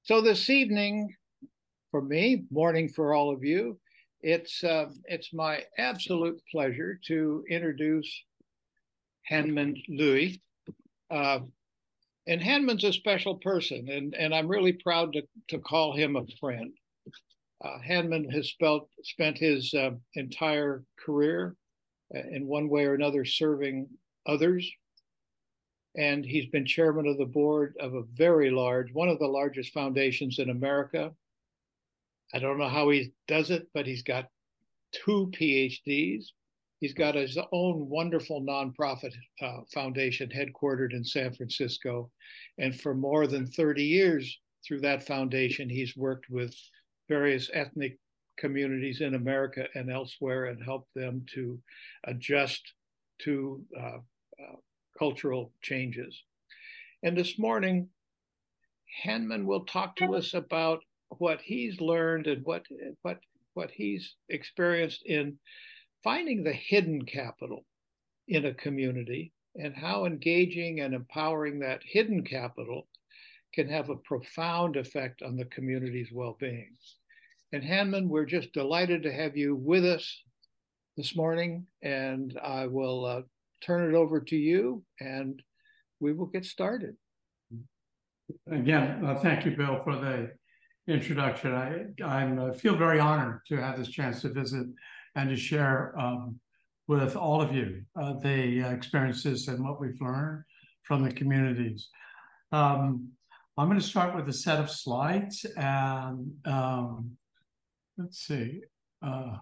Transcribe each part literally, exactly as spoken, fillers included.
So this evening, for me, morning for all of you, it's uh, it's my absolute pleasure to introduce Hanman Louis. Uh, and Hanman's a special person, and, and I'm really proud to, to call him a friend. Uh, Hanman has spelt, spent his uh, entire career uh, in one way or another serving others. And he's been chairman of the board of a very large, one of the largest foundations in America. I don't know how he does it, but he's got two PhDs. He's got his own wonderful nonprofit uh, foundation headquartered in San Francisco. And for more than thirty years through that foundation, he's worked with various ethnic communities in America and elsewhere and helped them to adjust to uh, uh, cultural changes. And this morning, Hanman will talk to us about what he's learned and what what what he's experienced in finding the hidden capital in a community and how engaging and empowering that hidden capital can have a profound effect on the community's well-being. And Hanman, we're just delighted to have you with us this morning, and I will uh, turn it over to you and we will get started. Again, uh, thank you, Bill, for the introduction. I I uh, feel very honored to have this chance to visit and to share um, with all of you uh, the experiences and what we've learned from the communities. Um, I'm going to start with a set of slides, and um, let's see. Uh,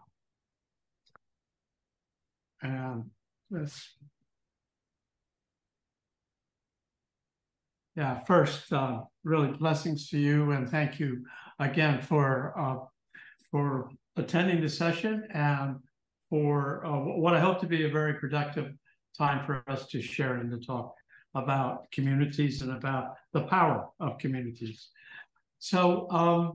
and let's. Yeah, first, uh, really blessings to you, and thank you again for uh, for attending the session and for uh, what I hope to be a very productive time for us to share and to talk about communities and about the power of communities. So um,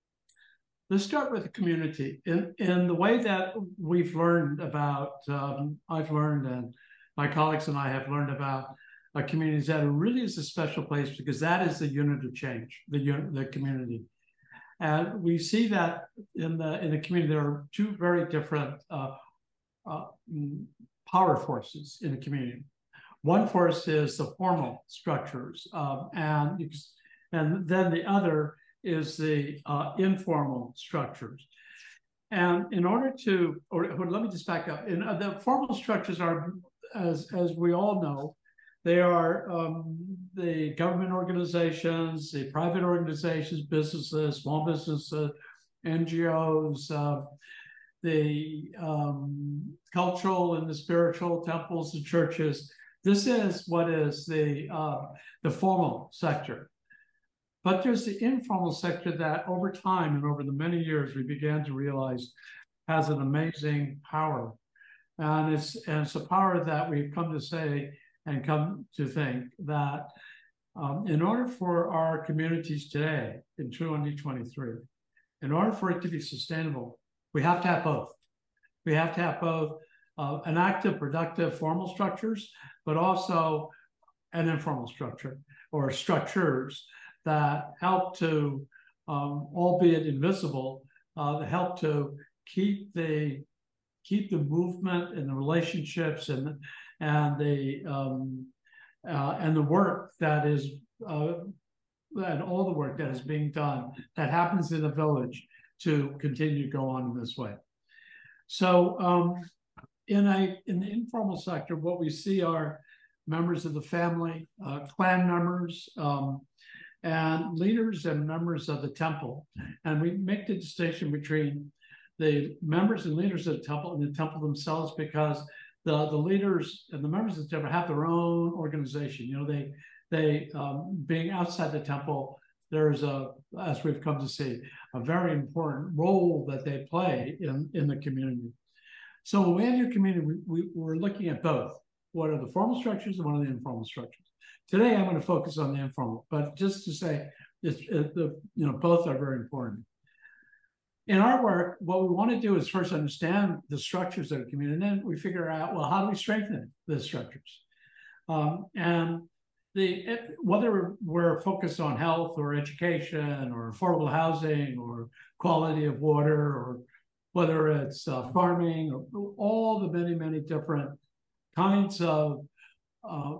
let's start with the community. In, in the way that we've learned about, um, I've learned and my colleagues and I have learned about a community that really is a special place because that is the unit of change, the unit, the community. And we see that in the in the community, there are two very different uh, uh, power forces in the community. One force is the formal structures, um, and, and then the other is the uh, informal structures. And in order to, or, or let me just back up, in, uh, the formal structures are, as, as we all know, they are um, the government organizations, the private organizations, businesses, small businesses, N G Os, uh, the um, cultural and the spiritual temples and churches. This is what is the, uh, the formal sector. But there's the informal sector that over time and over the many years we began to realize has an amazing power. And it's, and it's a power that we've come to say and come to think that um, in order for our communities today in twenty twenty-three, in order for it to be sustainable, we have to have both. We have to have both uh, an active, productive formal structures, but also an informal structure or structures that help to, um, albeit invisible, uh, help to keep the keep the movement and the relationships and and the um, uh, and the work that is uh, and all the work that is being done that happens in the village to continue to go on in this way. So um, in a in the informal sector, what we see are members of the family, uh, clan members, um, and leaders and members of the temple, and we make the distinction between the members and leaders of the temple and the temple themselves because the, the leaders and the members of the temple have their own organization. You know, they, they um, being outside the temple, there's a, as we've come to see, a very important role that they play in, in the community. So when we enter community, we, we, we're looking at both. What are the formal structures and what are the informal structures? Today, I'm going to focus on the informal, but just to say, it's, it, the, you know, both are very important. In our work, what we want to do is first understand the structures of the community, and then we figure out, well, how do we strengthen the structures? Um, and the it, whether we're focused on health or education or affordable housing or quality of water, or whether it's uh, farming, or all the many, many different kinds of uh,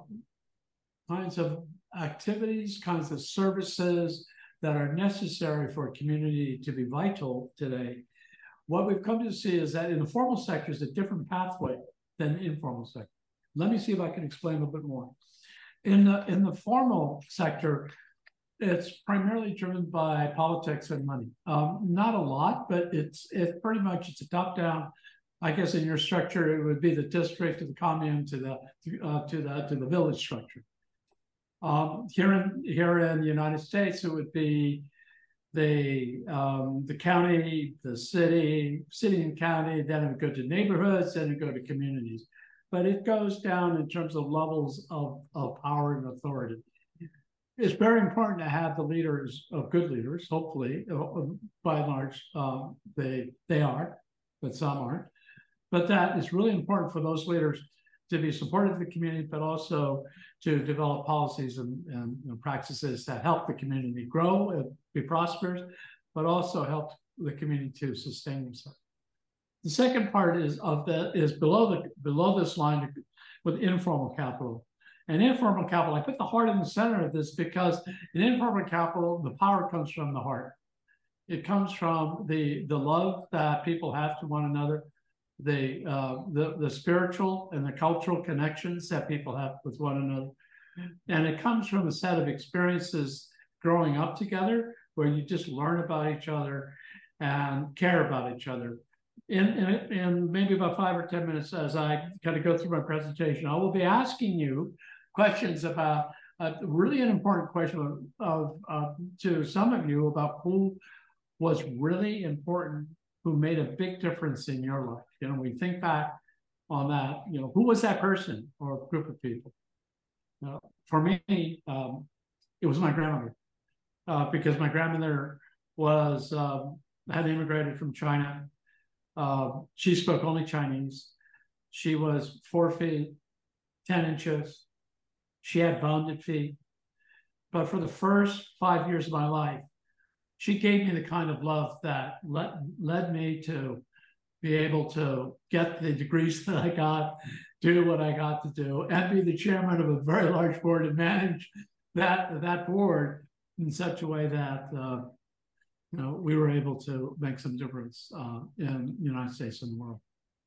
kinds of activities, kinds of services that are necessary for a community to be vital today. What we've come to see is that in the formal sector is a different pathway than the informal sector. Let me see if I can explain a bit more. In the, in the formal sector, it's primarily driven by politics and money. Um, not a lot, but it's it's pretty much it's a top-down. I guess in your structure, it would be the district to the commune to the uh, to the to the village structure. Um, here in here in the United States, it would be the um, the county, the city, city and county. Then it would go to neighborhoods, then it would go to communities. But it goes down in terms of levels of, of power and authority. It's very important to have the leaders of good leaders. Hopefully, by and large, um, they they are, but some aren't. But that is really important for those leaders to be supportive of the community, but also to develop policies and, and, and practices that help the community grow and be prosperous, but also help the community to sustain themselves. The second part is of the is below the below this line with informal capital. And informal capital, I put the heart in the center of this because in informal capital, the power comes from the heart. It comes from the, the love that people have to one another, the, uh, the, the spiritual and the cultural connections that people have with one another. And it comes from a set of experiences growing up together where you just learn about each other and care about each other. In, in, in maybe about five or ten minutes, as I kind of go through my presentation, I will be asking you questions about uh, really an important question of, of uh, to some of you about who was really important, who made a big difference in your life. You know, we think back on that, you know, who was that person or group of people? You know, for me, um, it was my grandmother, uh, because my grandmother was um, had immigrated from China. Uh, she spoke only Chinese. She was four feet, ten inches. She had bounded feet. But for the first five years of my life, she gave me the kind of love that led, led me to be able to get the degrees that I got, do what I got to do, and be the chairman of a very large board and manage that, that board in such a way that uh, you know, we were able to make some difference uh, in the United States and the world.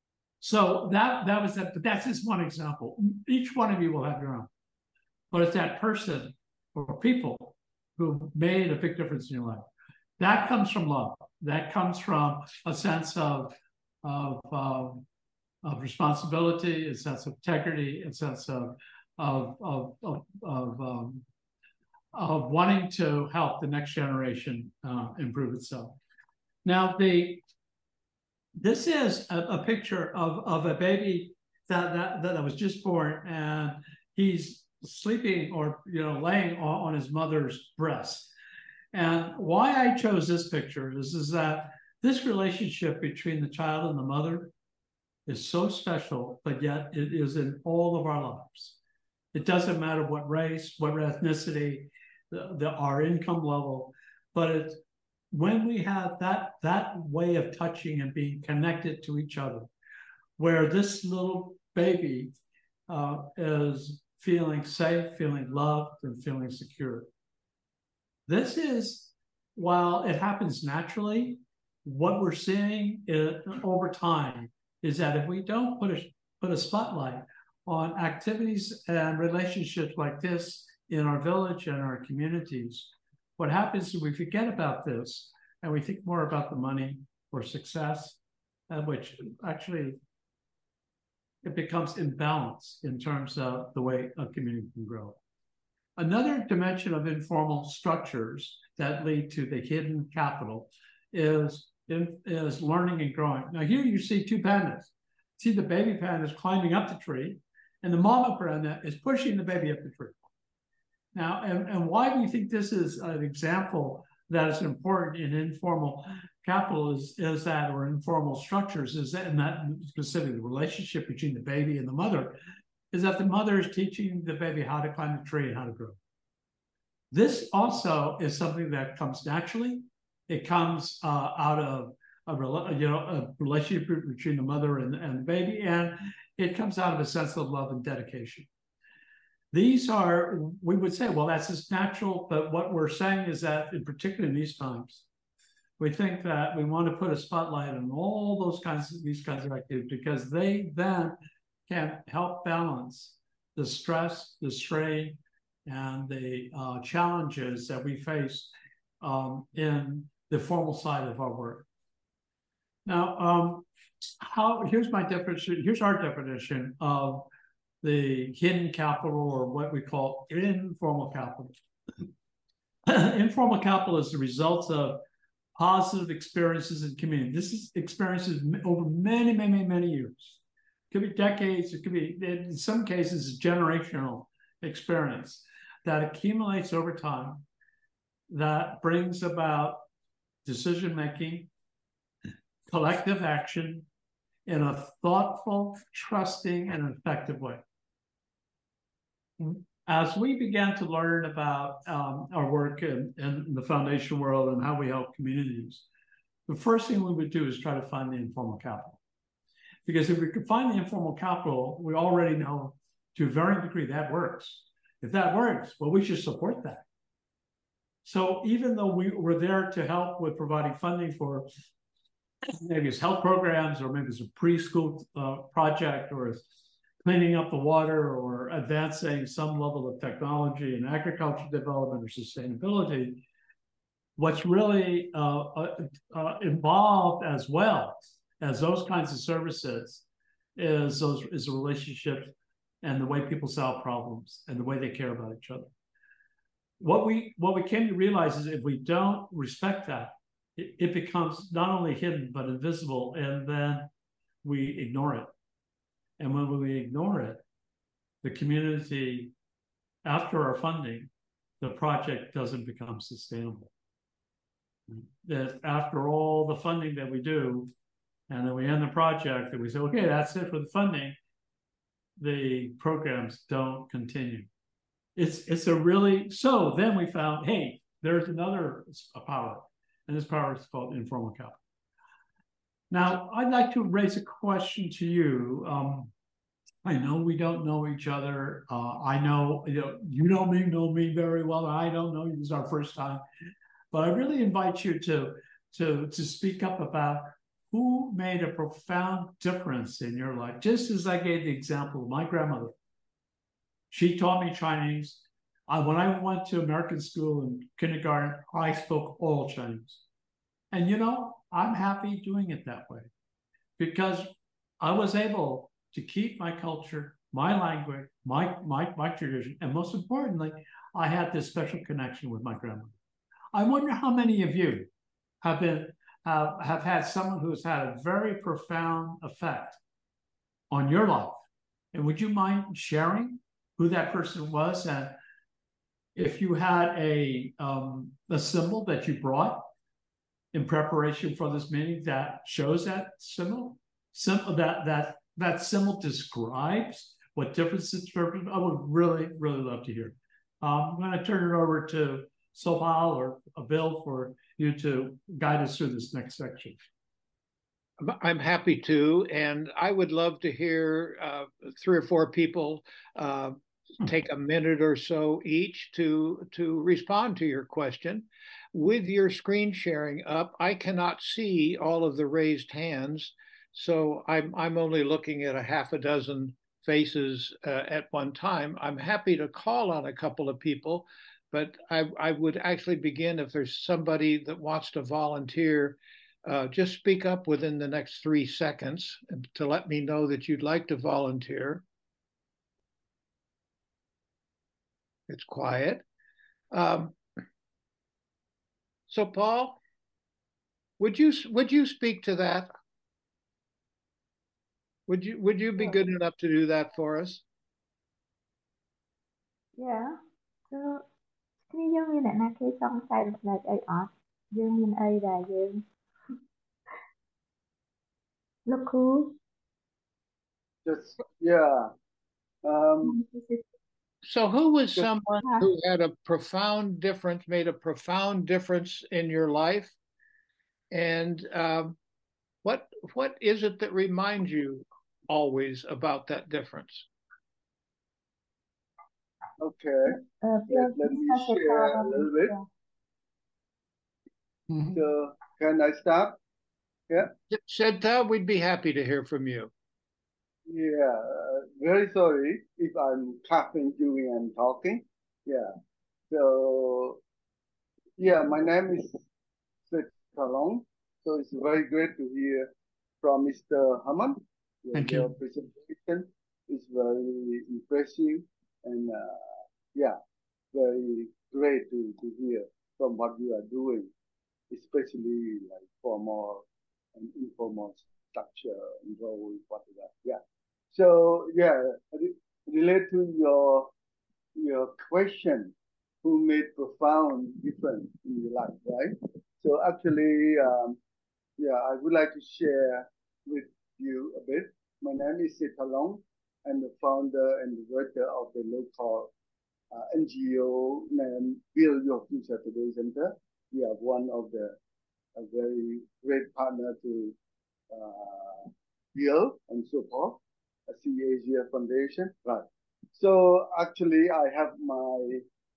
So that, that was that, but that's just one example. Each one of you will have your own. But it's that person or people who made a big difference in your life. That comes from love. That comes from a sense of, of, um, of responsibility, a sense of integrity, a sense of, of, of, of, of, um, of wanting to help the next generation uh, improve itself. Now, the this is a, a picture of, of a baby that, that, that was just born, and he's sleeping or you know laying on, on his mother's breast. And why I chose this picture is, is that this relationship between the child and the mother is so special, but yet it is in all of our lives. It doesn't matter what race, what ethnicity, the, the, our income level, but it's when we have that, that way of touching and being connected to each other, where this little baby uh, is feeling safe, feeling loved, and feeling secure. This is, while it happens naturally, what we're seeing is, over time is that if we don't put a, put a spotlight on activities and relationships like this in our village and our communities, what happens is we forget about this and we think more about the money or success, uh, which actually it becomes imbalanced in terms of the way a community can grow. Another dimension of informal structures that lead to the hidden capital is, is learning and growing. Now here you see two pandas. See the baby panda is climbing up the tree and the mama panda is pushing the baby up the tree. Now, and, and why we think this is an example that is important in informal capital is, is that, or informal structures, is that in that specific relationship between the baby and the mother, is that the mother is teaching the baby how to climb a tree and how to grow. This also is something that comes naturally. It comes uh, out of a, you know, a relationship between the mother and, and the baby, and it comes out of a sense of love and dedication. These are, we would say, well, that's just natural, but what we're saying is that, in particular in these times, we think that we want to put a spotlight on all those kinds of, these kinds of activities, because they then can help balance the stress, the strain, and the uh, challenges that we face um, in the formal side of our work. Now, um, how here's my definition, here's our definition of the hidden capital, or what we call informal capital. Informal capital is the result of positive experiences in community. This is experiences over many, many, many years. It could be decades, it could be, in some cases, generational experience that accumulates over time, that brings about decision-making, collective action in a thoughtful, trusting, and effective way. As we began to learn about um, our work in, in the foundation world and how we help communities, the first thing we would do is try to find the informal capital. Because if we could find the informal capital, we already know to a varying degree that works. If that works, well, we should support that. So even though we were there to help with providing funding for maybe it's health programs, or maybe it's a preschool uh, project, or it's cleaning up the water, or advancing some level of technology in agriculture development or sustainability, what's really uh, uh, uh, involved as well as those kinds of services is those is a relationship and the way people solve problems and the way they care about each other. What we what we came to realize is if we don't respect that, it, it becomes not only hidden but invisible, and then we ignore it. And when we ignore it, the community, after our funding, the project doesn't become sustainable. That after all the funding that we do, and then we end the project, and we say, okay, that's it for the funding, the programs don't continue. It's, it's a really, so then we found, hey, there's another power, and this power is called informal capital. Now, I'd like to raise a question to you. Um, I know we don't know each other. Uh, I know, you know, you know me, know me very well. I don't know you. This is our first time. But I really invite you to, to, to speak up about who made a profound difference in your life. Just as I gave the example of my grandmother. She taught me Chinese. I, when I went to American school in kindergarten, I spoke all Chinese. And you know, I'm happy doing it that way, because I was able to keep my culture, my language, my, my, my tradition, and most importantly, I had this special connection with my grandmother. I wonder how many of you have been uh, have had someone who has had a very profound effect on your life. And would you mind sharing who that person was? And if you had a, um, a symbol that you brought in preparation for this meeting that shows that symbol, symbol that, that, that symbol describes what difference it's for, I would really, really love to hear. Um, I'm going to turn it over to Sopal or Bill for you to guide us through this next section. I'm happy to, and I would love to hear uh, three or four people uh, take a minute or so each to, to respond to your question. With your screen sharing up, I cannot see all of the raised hands, so I'm, I'm only looking at a half a dozen faces uh, at one time. I'm happy to call on a couple of people, but I, I would actually begin if there's somebody that wants to volunteer. Uh, just speak up within the next three seconds to let me know that you'd like to volunteer. It's quiet. Um, so Paul, would you would you speak to that? Would you would you be good enough to do that for us? Yeah. So គ្នាយើងមានអ្នកណាគេចង់ចែករំលែកអីអត់យើងមានអីដែលយើងលោកគ្រូ Just, yeah. Um, So, who was Good. someone who had a profound difference, made a profound difference in your life, and um, what what is it that reminds you always about that difference? okay, Uh, let, let me Mister share a little bit. Mhm. So, can I start? Yeah. Senta, we'd be happy to hear from you. Yeah, uh, very sorry if I'm coughing during I'm talking. Yeah. So, yeah, my name is Seth Talong. So it's very great to hear from Mister Hammond. Yeah, Thank your you. presentation is very impressive and uh, yeah, very great to, to hear from what you are doing, especially like formal and informal structure and role, whatever. Yeah. So yeah, re- relate to your your question, who made profound difference in your life, right? So actually, um, yeah, I would like to share with you a bit. My name is Seth Long. I'm the founder and the director of the local uh, N G O named Build Your Future Today Center. We are one of the a very great partner to uh, build and support a C Asia Foundation. Right. So actually, I have my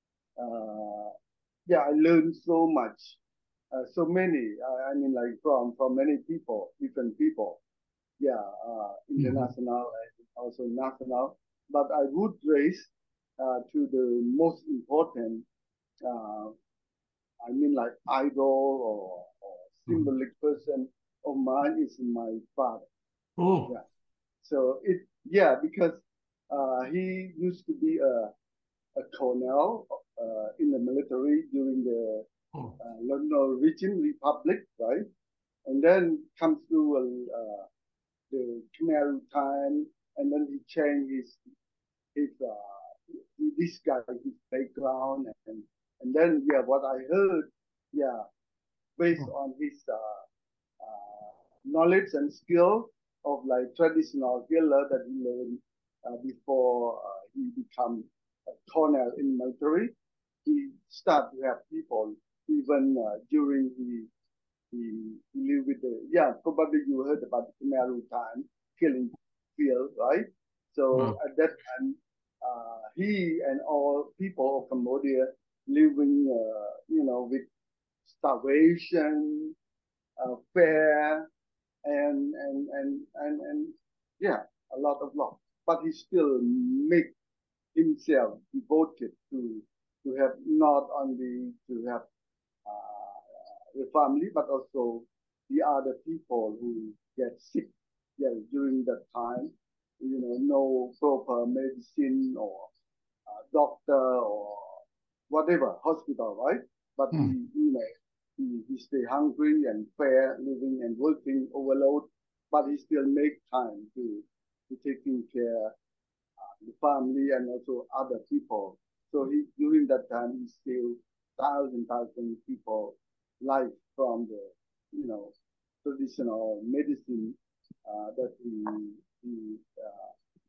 uh, yeah, I learned so much, uh, so many. I, I mean, like from from many people, different people. Yeah, uh, international and also national. But I would raise uh, to the most important. Uh, I mean, like idol or, or Mhm. symbolic person of mine is my father. Oh, Yeah. So it yeah because uh, he used to be a a colonel uh, in the military during the oh, uh, Norwegian Republic, right? And then comes to uh, the Khmer time, and then he changed his his uh, this guy his background, and and then yeah, what I heard, yeah, based oh. on his uh, uh, knowledge and skill of like traditional healer that he learned uh, before uh, he become a colonel in military. He start to have people even uh, during he, he he lived with the yeah probably you heard about the Khmer time killing field, right? So Wow. at that time uh, he and all people of Cambodia living uh, you know with starvation, uh, fair, and and and and and yeah, a lot of love. But he still make himself devoted to to have not only to have uh, the family, but also the other people who get sick. Yeah, during that time, you know, no proper medicine or uh, doctor or whatever hospital, right? But Hmm. he, you know, he, he stay hungry and fair, living and working overload, but he still make time to to taking care uh, the family and also other people. So he during that time he saved thousand thousand people life from the you know traditional medicine uh, that he he uh,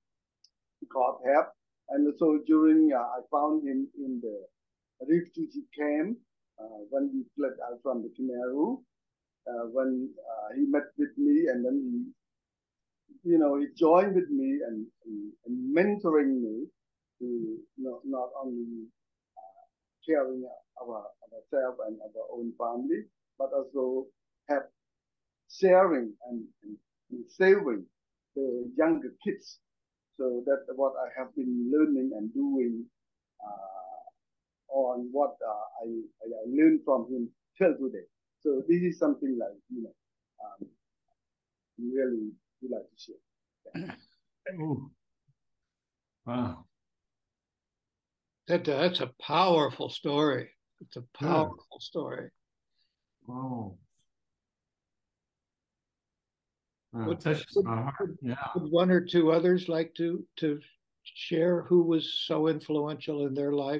got help. And so during uh, I found him in the refugee camp uh, when we fled out from the Khmer Rouge. Uh, when uh, he met with me and then he, you know, he joined with me and, and, and mentoring me to not, not only caring our ourselves and our own family, but also have sharing and, and, and saving the younger kids. So that's what I have been learning and doing uh, on what uh, I, I, I learned from him till today. So this is something like, you know, um, really would like to share. Oh, wow. That, that's a powerful story. It's a Good. powerful story. Oh, wow. Would, Touches would, my heart. would, Yeah. would one or two others like to to share who was so influential in their life?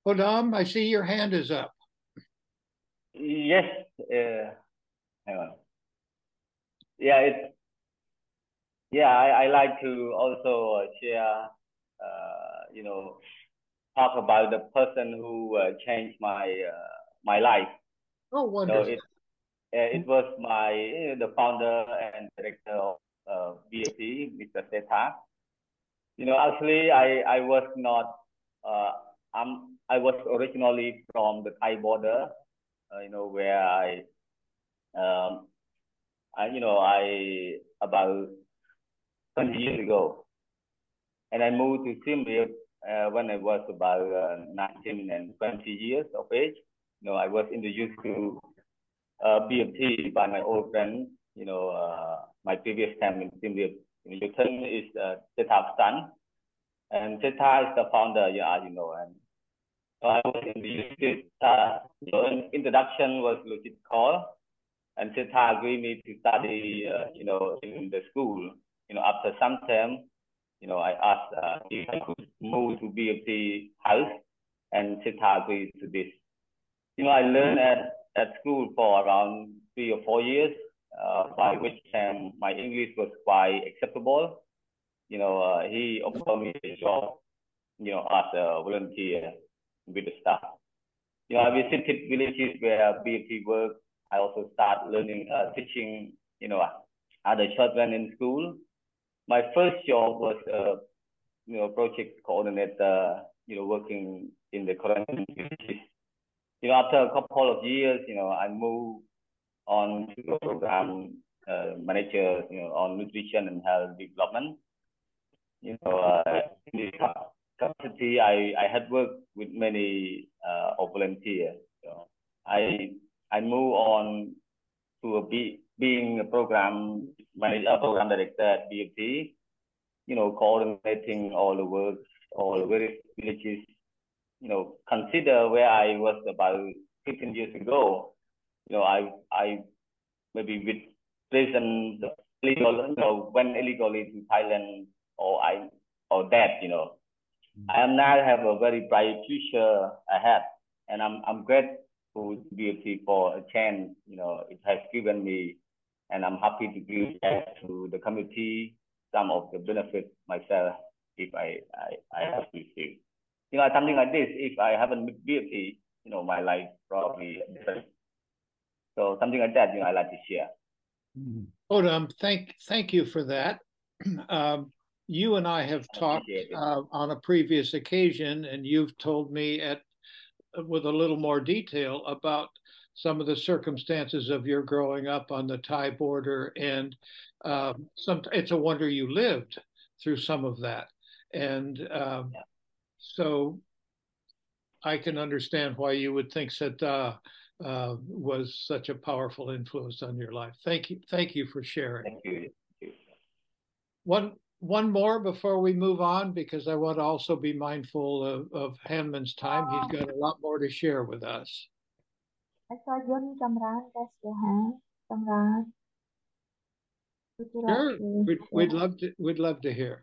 Hodam, I see your hand is up. Yes. Uh, hang on. Yeah, it's yeah. I, I like to also uh, share, uh, you know, talk about the person who uh, changed my uh, my life. Oh, wonderful. So it uh, it was my uh, the founder and director of uh, B A P, Mister Setha. You know, actually, I I was not. Uh, I'm I was originally from the Thai border. Uh, you know, where I um I you know I about twenty years ago, and I moved to Siem Reap uh, when I was about uh, nineteen and twenty years of age. You know, I was introduced to uh, B M T by my old friend. You know, uh, my previous time in Siem Reap. Newton is uh, Setha's son, and Setha is the founder. Yeah, you know, and so I was introduced. Uh, so introduction was legit call. And Setha agreed me to study, uh, you know, in the school. You know, after some time, you know, I asked uh, if I could move to B M T house, and Setha agreed to this. You know, I learned at, at school for around three or four years, uh, by which time my English was quite acceptable. You know, uh, he offered me a job, you know, as a volunteer with the staff. You know, I visited villages where B M T worked. I also started learning, uh, teaching, you know, other children in school. My first job was, uh, you know, project coordinator, you know, working in the quarantine villages. You know, after a couple of years, you know, I moved on to the program uh, manager, you know, on nutrition and health development. You know, uh, in this capacity, I, I had worked with many uh, volunteers. So I I move on to a be, being a program manager, a program director at B M T. You know, coordinating all the work, all the various villages. You know, consider where I was about fifteen years ago. You know, I I maybe with prison illegal, you know, went illegally to Thailand, or I or that, you know. I am now have a very bright future ahead, and I'm I'm grateful to B M T for a chance, you know, it has given me, and I'm happy to give back to the community some of the benefits myself if I I, I have received. You know, something like this, if I haven't met B M T, you know, my life probably different. So something like that, you know, I like to share. Hodam, thank thank you for that. Um, you and I have talked uh, on a previous occasion, and you've told me at with a little more detail about some of the circumstances of your growing up on the Thai border, and uh, some. It's a wonder you lived through some of that, and um, yeah. So I can understand why you would think that uh, uh, was such a powerful influence on your life. Thank you, thank you for sharing. Thank you. Thank you. One. One more before we move on, because I want to also be mindful of, of Hanman's time. He's got a lot more to share with us. Sure, we'd, we'd love to. We'd love to hear.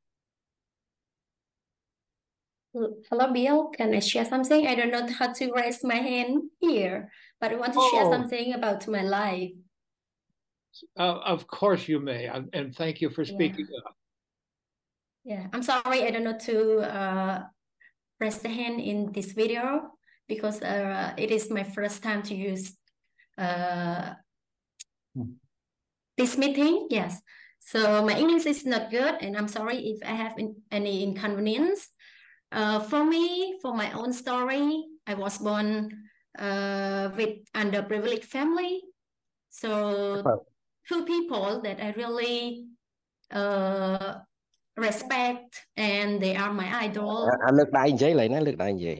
Hello, Bill. Can I share something? I don't know how to raise my hand here, but I want to oh. share something about my life. Uh, of course you may, and thank you for speaking yeah. up. Yeah, I'm sorry, I don't know to uh, raise the hand in this video because uh, it is my first time to use uh, hmm. this meeting. Yes, so my English is not good, and I'm sorry if I have in, any inconvenience. Uh, for me, for my own story, I was born uh, with underprivileged family. So oh. two people that I really uh, respect, and they are my idol. Anh lực đại gì lại nói lực đại gì?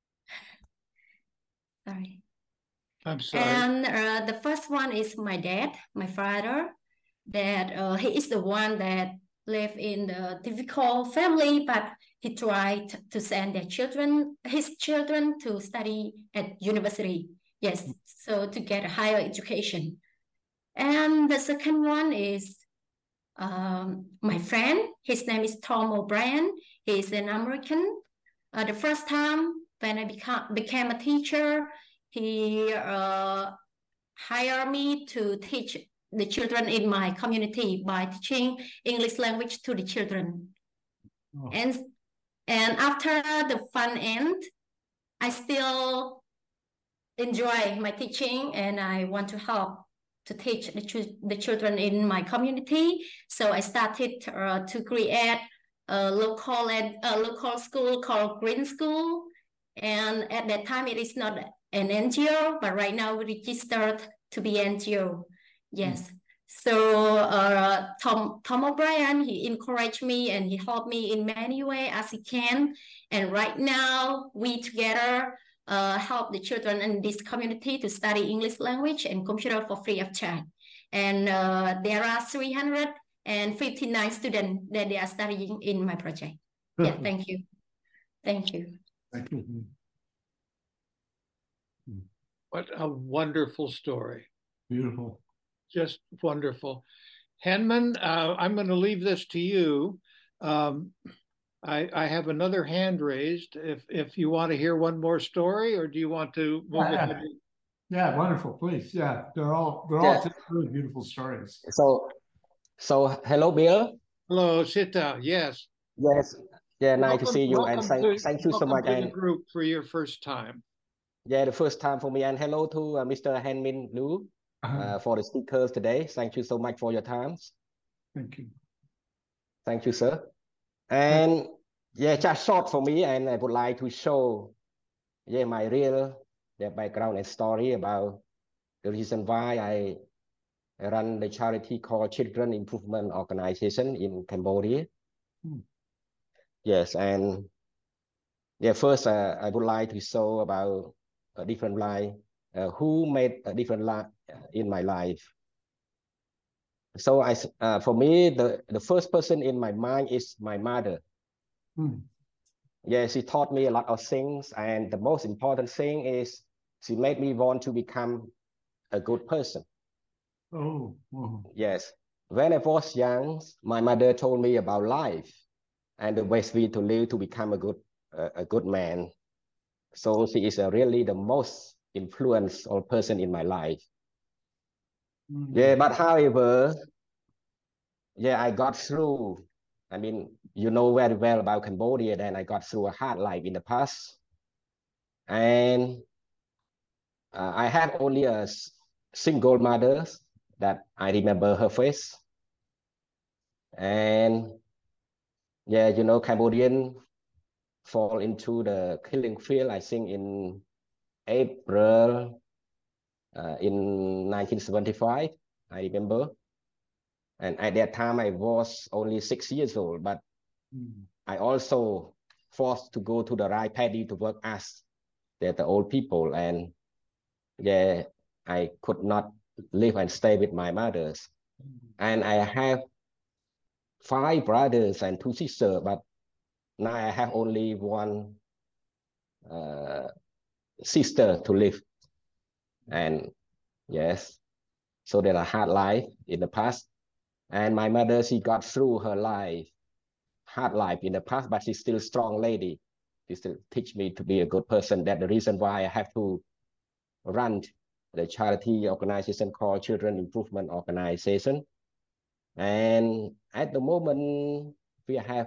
Sorry. I'm sorry. And uh, the first one is my dad, my father. That uh, he is the one that live in the difficult family, but he tried to send their children, his children, to study at university. Yes, so to get a higher education. And the second one is um, my friend. His name is Tom O'Brien. He is an American. Uh, the first time when I become became a teacher, he uh, hired me to teach the children in my community by teaching English language to the children. Oh. And and after the fun end, I still enjoy my teaching, and I want to help to teach the, ch the children in my community. So I started uh, to create a local and a local school called Green School. And at that time, it is not an N G O, but right now we registered to be N G O. Yes. Mm. So uh, Tom Tom O'Brien, he encouraged me and he helped me in many ways as he can. And right now, we together uh, help the children in this community to study English language and computer for free of charge. And uh, there are three hundred fifty-nine students that they are studying in my project. Yeah, thank you. Thank you. Thank you. What a wonderful story. Beautiful. Just wonderful. Henman, uh, I'm going to leave this to you. Um, I, I have another hand raised. If if you want to hear one more story, or do you want to move yeah, ahead? Yeah, wonderful. Please. Yeah, they're all they're yeah. all just really beautiful stories. So, so hello, Bill. Hello, Sita. Yes. Yes. Yeah, nice welcome, to see you, and thank to, thank you so much. To and the group for your first time. Yeah, the first time for me. And hello to uh, Mister Han-Min Liu uh, uh, for the speakers today. Thank you so much for your time. Thank you. Thank you, sir. And yeah, just short for me, and I would like to show yeah my real yeah, background and story about the reason why I run the charity called Children Improvement Organization in Cambodia. Hmm. Yes, and yeah, first uh, I would like to show about a different life, uh, who made a different life in my life. So I, uh, for me, the, the first person in my mind is my mother. Hmm. Yeah, she taught me a lot of things, and the most important thing is she made me want to become a good person. Oh, wow. Yes. When I was young, my mother told me about life and the best way to live to become a good, uh, a good man. So she is uh, really the most influential person in my life. Mm-hmm. Yeah, but however, yeah, I got through. I mean, you know very well about Cambodia, then I got through a hard life in the past. And uh, I have only a single mother that I remember her face. And yeah, you know, Cambodian fall into the killing field, I think in April uh, in nineteen seventy-five, I remember. And at that time, I was only six years old, but mm. I also forced to go to the rice paddy to work as the, the old people. And yeah, I could not live and stay with my mothers. Mm. And I have five brothers and two sisters, but now I have only one uh, sister to live. And yes, so there are hard life in the past. And my mother, she got through her life, hard life in the past, but she's still a strong lady. She still teach me to be a good person. That's the reason why I have to run the charity organization called Children Improvement Organization. And at the moment, we have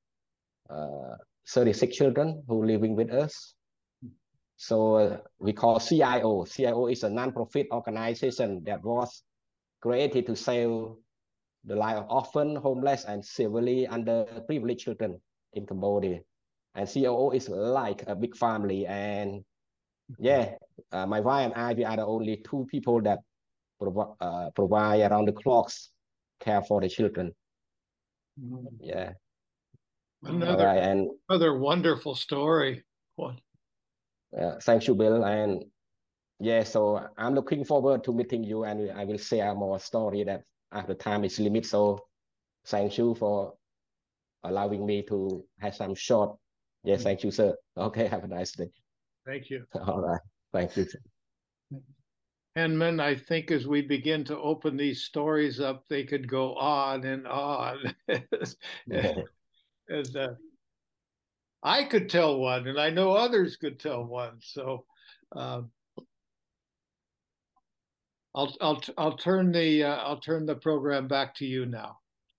uh, thirty-six children who are living with us. So uh, we call C I O. C I O is a non-profit organization that was created to save the life of orphan, homeless, and severely underprivileged children in Cambodia. And C I O is like a big family. And yeah, uh, my wife and I, we are the only two people that prov uh, provide around the clocks care for the children. Mm-hmm. Yeah. Another, right, and another wonderful story. What? Uh, thank you, Bill. And yeah, so I'm looking forward to meeting you, and I will share more story that at the time is limit. So thank you for allowing me to have some short. Yes, mm-hmm. Thank you, sir. Okay, have a nice day. Thank you. All right, thank you. Henman, I think as we begin to open these stories up, they could go on and on. as, yeah. as, uh, I could tell one, and I know others could tell one. So uh, I'll I'll I'll turn the uh, I'll turn the program back to you now.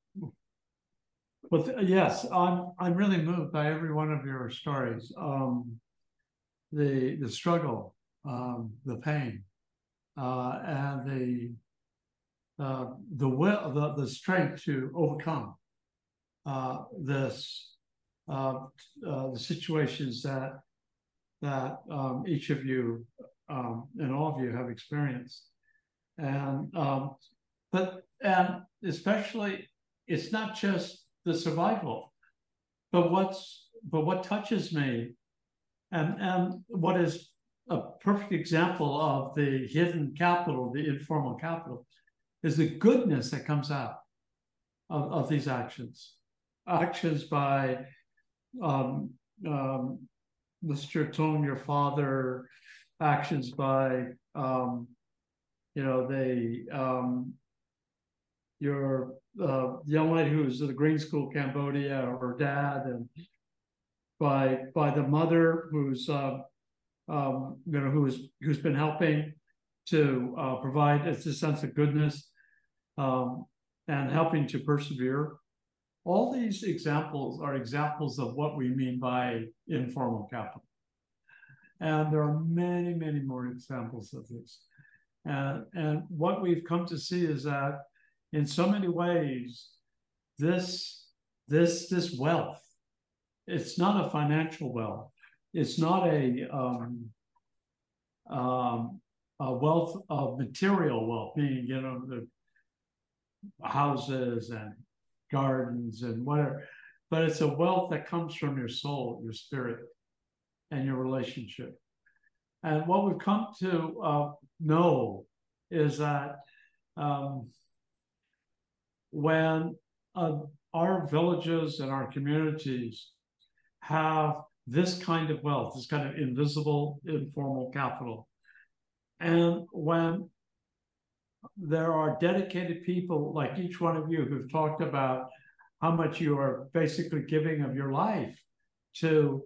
Well, yes, I'm I'm really moved by every one of your stories. Um, the the struggle, um, the pain, uh, and the uh, the will, the, the strength to overcome uh, this, uh, uh, the situations that that um, each of you um, and all of you have experienced, and um, but and especially, it's not just the survival, but what's but what touches me, and and what is a perfect example of the hidden capital, the informal capital, is the goodness that comes out of, of these actions. Actions by um, um, Mister Tung, your father, actions by, um, you know, the, um, your uh, young lady who's at the Green School, Cambodia, or her dad, and by by the mother who's, uh, um, you know, who's who's been helping to uh, provide a sense of goodness um, and helping to persevere. All these examples are examples of what we mean by informal capital. And there are many, many more examples of this. And, and what we've come to see is that in so many ways, this, this, this wealth, it's not a financial wealth. It's not a, um, um, a wealth of material wealth, meaning, you know, the houses and gardens and whatever, but it's a wealth that comes from your soul, your spirit, and your relationship. And what we've come to uh, know is that um, when uh, our villages and our communities have this kind of wealth, this kind of invisible, informal capital, and when there are dedicated people like each one of you who've talked about how much you are basically giving of your life to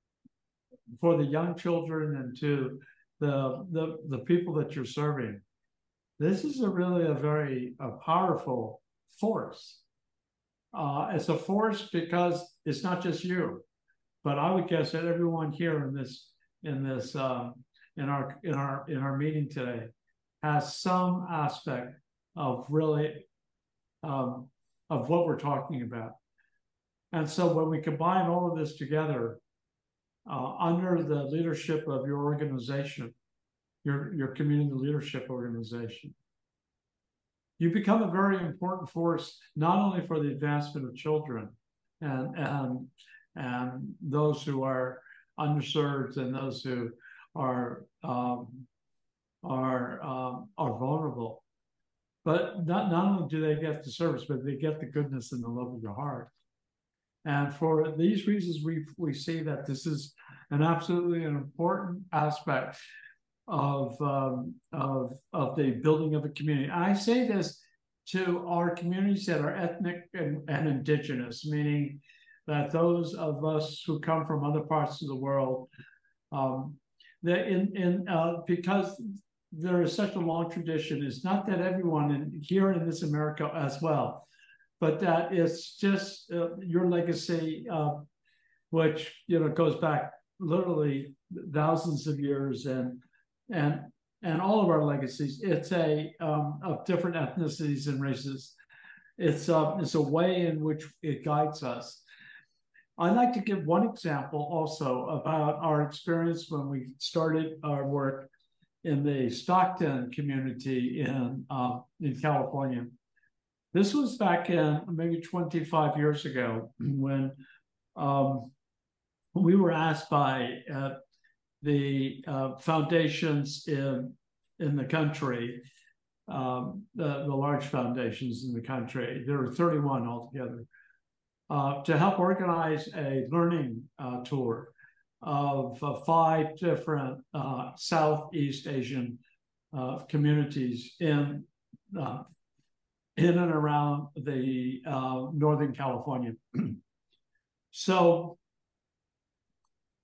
for the young children and to the the, the people that you're serving. This is a really a very a powerful force. Uh, it's a force because it's not just you, but I would guess that everyone here in this in this um, in our in our in our meeting today has some aspect of really um, of what we're talking about. And so when we combine all of this together uh, under the leadership of your organization, your, your community leadership organization, you become a very important force, not only for the advancement of children and, and, and those who are underserved and those who are um, are um, are vulnerable, but not, not only do they get the service, but they get the goodness and the love of your heart. And for these reasons, we we see that this is an absolutely an important aspect of um, of of the building of a community. I say this to our communities that are ethnic and, and indigenous, meaning that those of us who come from other parts of the world, um, that in in uh, because there is such a long tradition. It's not that everyone in, here in this America as well, but that it's just uh, your legacy, uh, which you know goes back literally thousands of years, and and and all of our legacies. It's a um, of different ethnicities and races. It's a it's a way in which it guides us. I'd like to give one example also about our experience when we started our work in the Stockton community in uh, in California. This was back in maybe twenty-five years ago when um, we were asked by uh, the uh, foundations in in the country, um, the, the large foundations in the country. There were thirty-one altogether, uh, to help organize a learning uh, tour of uh, five different uh, Southeast Asian uh, communities in uh, in and around the uh, Northern California. So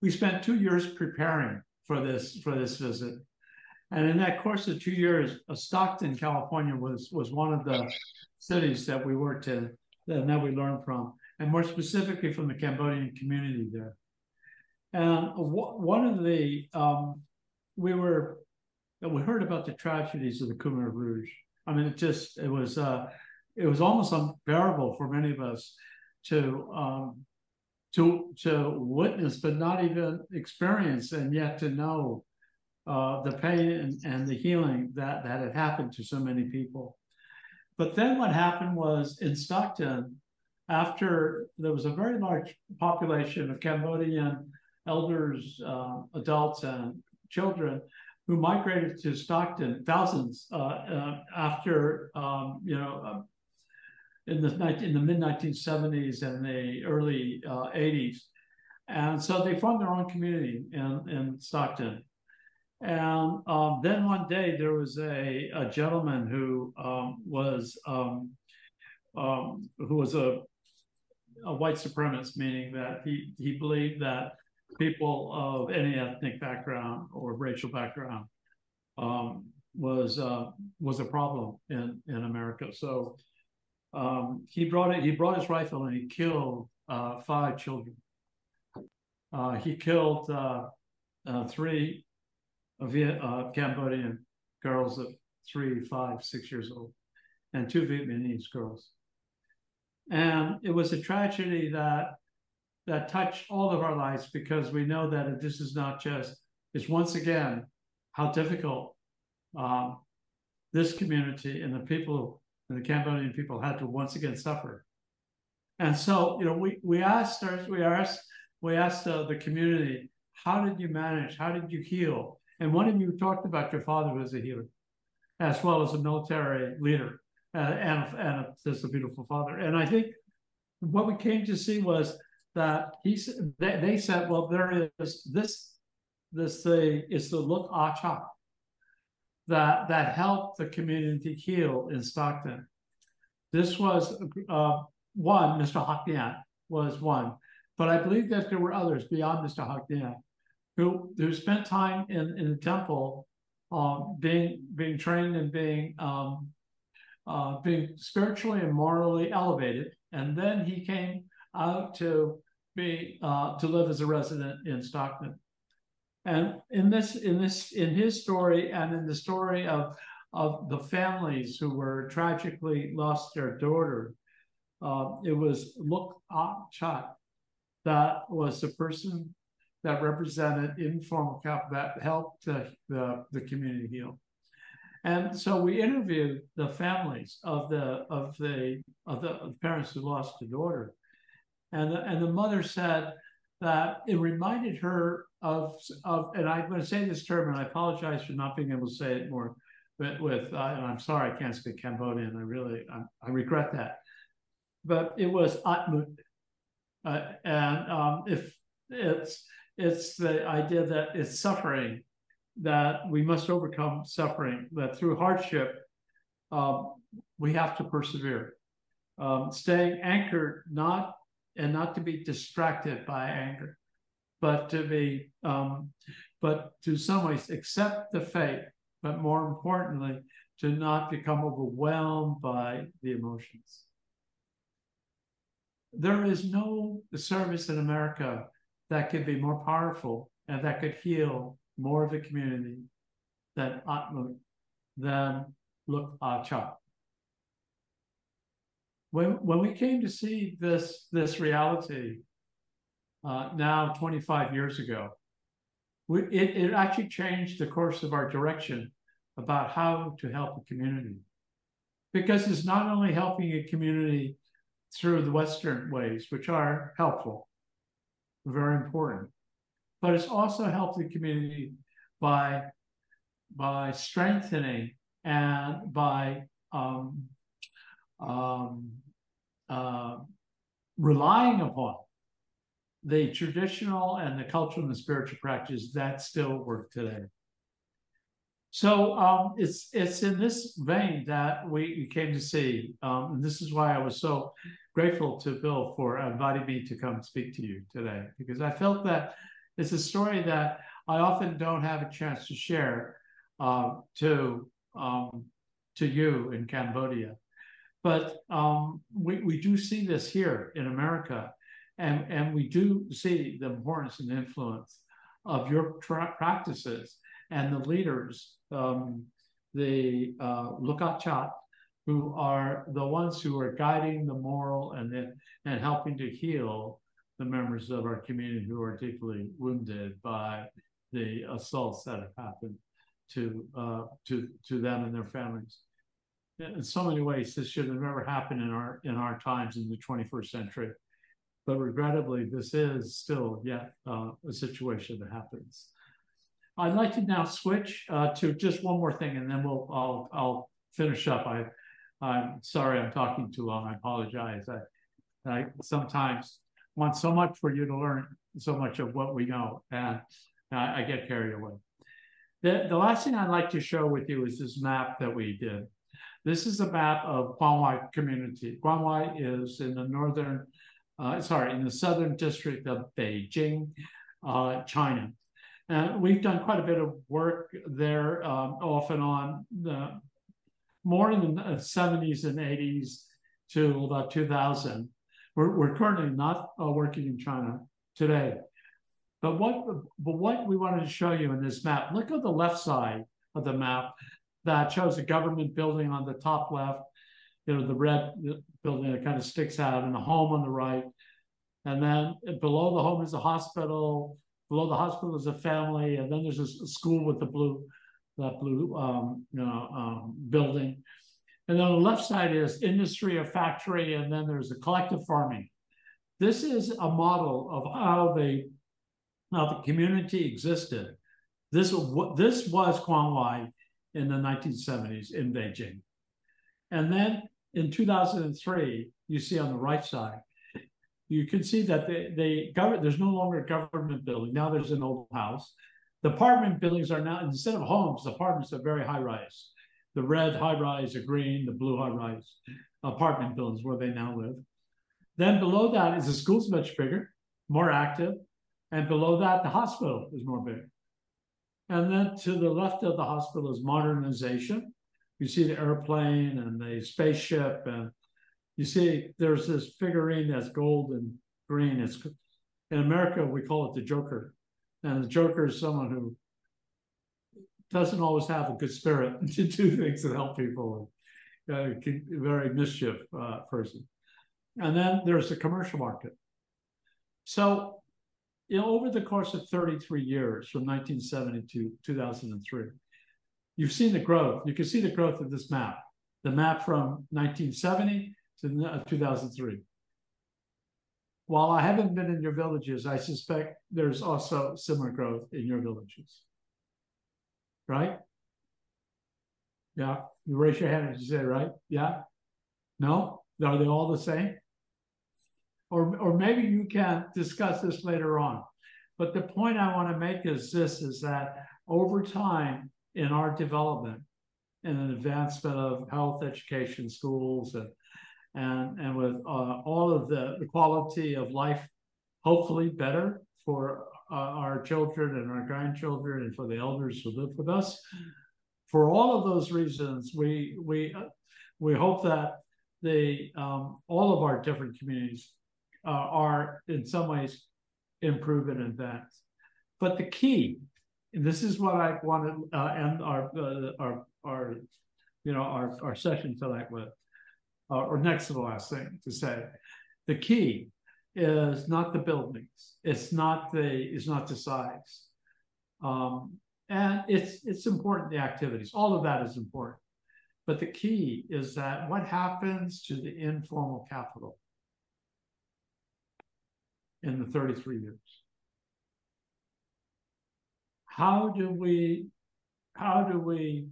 we spent two years preparing for this for this visit. And in that course of two years, uh, Stockton, California was, was one of the cities that we worked in and that we learned from, and more specifically from the Cambodian community there. And one of the, um, we were, we heard about the tragedies of the Khmer Rouge. I mean, it just, it was, uh, it was almost unbearable for many of us to, um, to, to witness, but not even experience, and yet to know uh, the pain and, and the healing that, that had happened to so many people. But then what happened was in Stockton, after there was a very large population of Cambodian elders, uh, adults, and children who migrated to Stockton, thousands uh, uh, after, um, you know, uh, in the in the mid nineteen seventies and the early uh, eighties. And so they formed their own community in, in Stockton. And um, then one day there was a, a gentleman who um, was um, um, who was a, a white supremacist, meaning that he, he believed that people of any ethnic background or racial background um, was uh, was a problem in, in America. So um, he brought it. He brought his rifle and he killed uh, five children. Uh, he killed uh, uh, three Viet, uh, Cambodian girls of three, five, six years old, and two Vietnamese girls. And it was a tragedy that that touched all of our lives, because we know that this is not just, it's once again how difficult um, this community and the people, and the Cambodian people had to once again suffer. And so, you know, we, we asked, our, we asked, we asked uh, the community, how did you manage? How did you heal? And one of you talked about your father was a healer, as well as a military leader, uh, and, and just a beautiful father. And I think what we came to see was that he they, they said, well, there is this this thing is the Luk Acha that that helped the community heal in Stockton. This was uh, one, Mister Hakdian was one, but I believe that there were others beyond Mister Hakdian who who spent time in in the temple, um, being being trained and being um, uh, being spiritually and morally elevated, and then he came out to be uh, to live as a resident in Stockton. And in this, in this, in his story, and in the story of of the families who were tragically lost their daughter, uh, it was Luk Chat that was the person that represented informal cap that helped the, the the community heal. And so we interviewed the families of the of the of the parents who lost a daughter. And the, and the mother said that it reminded her of, of, and I'm going to say this term, and I apologize for not being able to say it more, with, with uh, and I'm sorry I can't speak Cambodian. I really, I, I regret that. But it was Atmut. Uh, and um, if it's, it's the idea that it's suffering, that we must overcome suffering, that through hardship, um, we have to persevere. Um, staying anchored, not and not to be distracted by anger, but to be, um, but to some ways accept the fate, but more importantly, to not become overwhelmed by the emotions. There is no service in America that could be more powerful and that could heal more of the community than Atmut, than Luk Acha. When, when we came to see this, this reality uh, now twenty-five years ago, we, it, it actually changed the course of our direction about how to help the community. Because it's not only helping a community through the Western ways, which are helpful, very important, but it's also helping the community by, by strengthening and by um, um, uh, relying upon the traditional and the cultural and the spiritual practices that still work today. So um, it's it's in this vein that we came to see, um, and this is why I was so grateful to Bill for inviting me to come speak to you today, because I felt that It's a story that I often don't have a chance to share uh, to um, to you in Cambodia. But um, we, we do see this here in America, and, and we do see the importance and influence of your practices and the leaders, um, the uh, Lukat Chat, who are the ones who are guiding the moral and, the, and helping to heal the members of our community who are deeply wounded by the assaults that have happened to, uh, to, to them and their families. In so many ways, this should have never happened in our in our times in the twenty-first century, but regrettably, this is still yet uh, a situation that happens. I'd like to now switch uh, to just one more thing, and then we'll I'll I'll finish up. I I'm sorry I'm talking too long. I apologize. I I sometimes want so much for you to learn so much of what we know, and I, I get carried away. The the last thing I'd like to show with you is this map that we did. This is a map of Quang Nguai community. Quang Nguai is in the northern, uh, sorry, in the southern district of Beijing, uh, China. And we've done quite a bit of work there, um, off and on, the, more in the seventies and eighties to about two thousand. We're, we're currently not uh, working in China today. But what, but what we wanted to show you in this map, look at the left side of the map. That shows a government building on the top left, you know, the red building that kind of sticks out, and a home on the right. And then below the home is a hospital. Below the hospital is a family, and then there's a school with the blue, that blue um, you know, um, building. And then on the left side is industry or factory, and then there's a collective farming. This is a model of how the how the community existed. This this was Quang Nguai in the nineteen seventies in Beijing. And then in two thousand three, you see on the right side, you can see that the, the government, there's no longer a government building. Now there's an old house. The apartment buildings are now, instead of homes, the apartments are very high rise. The red high rise, the green, the blue high rise apartment buildings where they now live. Then below that is the school's much bigger, more active. And below that, the hospital is more big. And then to the left of the hospital is modernization. You see the airplane and the spaceship, and you see there's this figurine that's gold and green. It's, in America, we call it the Joker. And the Joker is someone who doesn't always have a good spirit to do things that help people. Uh, very mischief uh, person. And then there's the commercial market. So, you know, over the course of thirty-three years, from nineteen seventy to two thousand three, you've seen the growth. You can see the growth of this map, the map from nineteen seventy to two thousand three. While I haven't been in your villages, I suspect there's also similar growth in your villages, right? Yeah, you raise your hand and you say, right? Yeah? No? Are they all the same? Or, or maybe you can discuss this later on. But the point I want to make is this, is that over time in our development and an advancement of health, education, schools, and, and, and with uh, all of the, the quality of life, hopefully better for uh, our children and our grandchildren and for the elders who live with us. For all of those reasons, we, we, uh, we hope that the, um, all of our different communities Uh, are in some ways improve and advance. But the key, and this is what I want to uh, end our, uh, our, our, you know, our, our session tonight with, uh, or next to the last thing to say. The key is not the buildings. It's not the, it's not the size. Um, and it's, it's important, the activities, all of that is important. But the key is that what happens to the informal capital in the thirty-three years? How do we, how do we,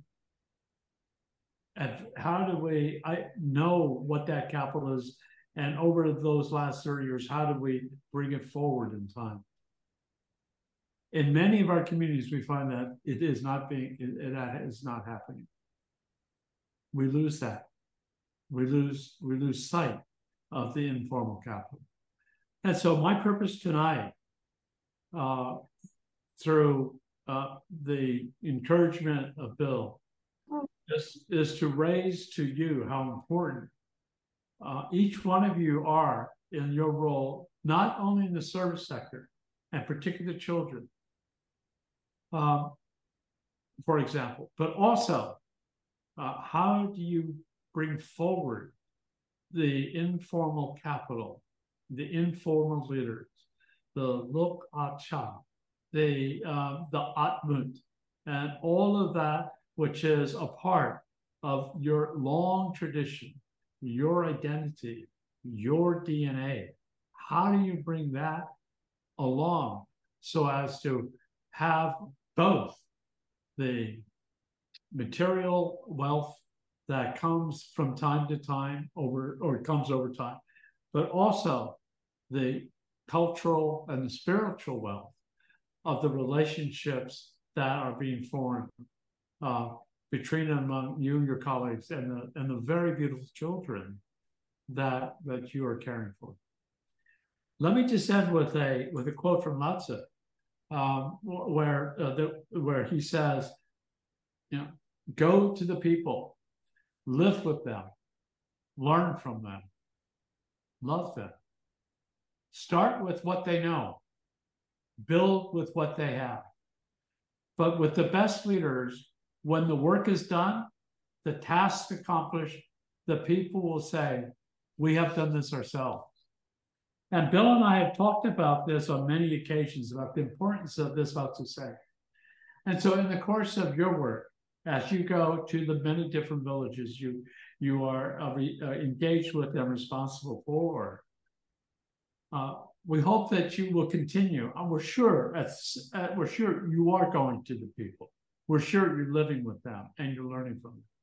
how do we I know what that capital is? And over those last thirty years, how do we bring it forward in time? In many of our communities, we find that it is not being, it, it is not happening. We lose that. We lose, we lose sight of the informal capital. And so my purpose tonight uh, through uh, the encouragement of Bill is, is to raise to you how important uh, each one of you are in your role, not only in the service sector, and particularly children, um, for example, but also uh, how do you bring forward the informal capital, the informal leaders, the Lok Acha, the uh, the Atmut, and all of that, which is a part of your long tradition, your identity, your D N A. How do you bring that along so as to have both the material wealth that comes from time to time over, or comes over time, but also the cultural and the spiritual wealth of the relationships that are being formed uh, between and among you and your colleagues, and the and the very beautiful children that that you are caring for. Let me just end with a with a quote from Lao Tzu, um, where uh, the, where he says, you know, go to the people, live with them, learn from them, love them. Start with what they know, build with what they have. But with the best leaders, when the work is done, the task accomplished, the people will say, we have done this ourselves. And Bill and I have talked about this on many occasions, about the importance of this, how to say. And so in the course of your work, as you go to the many different villages you, you are uh, re, uh, engaged with and responsible for, uh, we hope that you will continue. And we're sure, as, uh, we're sure you are going to the people. We're sure you're living with them and you're learning from them.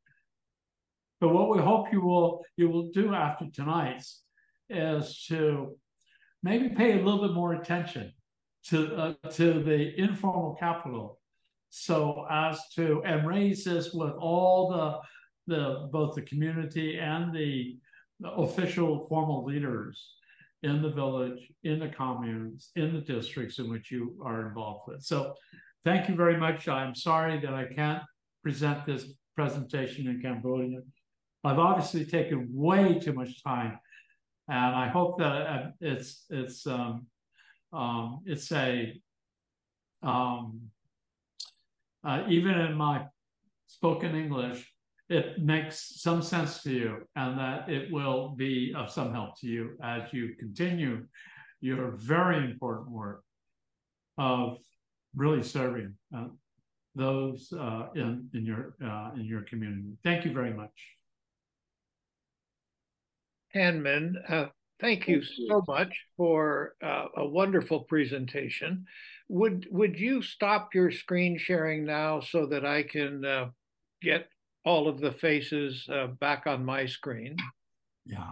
But what we hope you will you will do after tonight's is to maybe pay a little bit more attention to uh, to the informal capital, so as to and raise this with all the the both the community and the, the official formal leaders in the village, in the communes, in the districts in which you are involved with. So thank you very much. I'm sorry that I can't present this presentation in Cambodian. I've obviously taken way too much time, and I hope that it's it's um, um, it's a um, uh, even in my spoken English, it makes some sense to you, and that it will be of some help to you as you continue your very important work of really serving uh, those uh, in in your uh, in your community. Thank you very much. Hanmin, uh, thank you so much for uh, a wonderful presentation. Would would you stop your screen sharing now so that I can uh, get all of the faces uh, back on my screen? Yeah.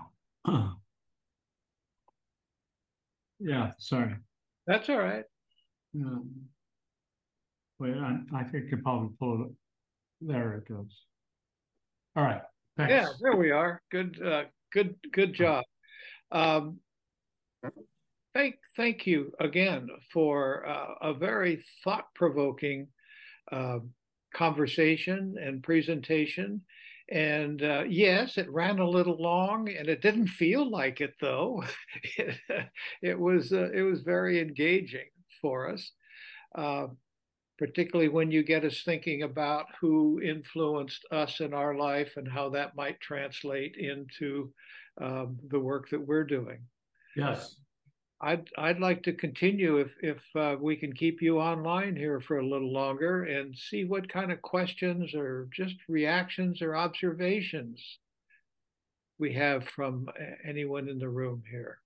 Yeah, sorry. That's all right. Um, wait, I, I think I can probably pull it. There it goes. All right. Thanks. Yeah, there we are. Good, uh, good, good job. Um, thank, thank you again for uh, a very thought-provoking uh, conversation and presentation. And uh, yes, it ran a little long, and it didn't feel like it though. it, it was uh, it was very engaging for us, uh, particularly when you get us thinking about who influenced us in our life and how that might translate into um, the work that we're doing. Yes. I'd I'd like to continue if if uh, we can keep you online here for a little longer and see what kind of questions or just reactions or observations we have from anyone in the room here.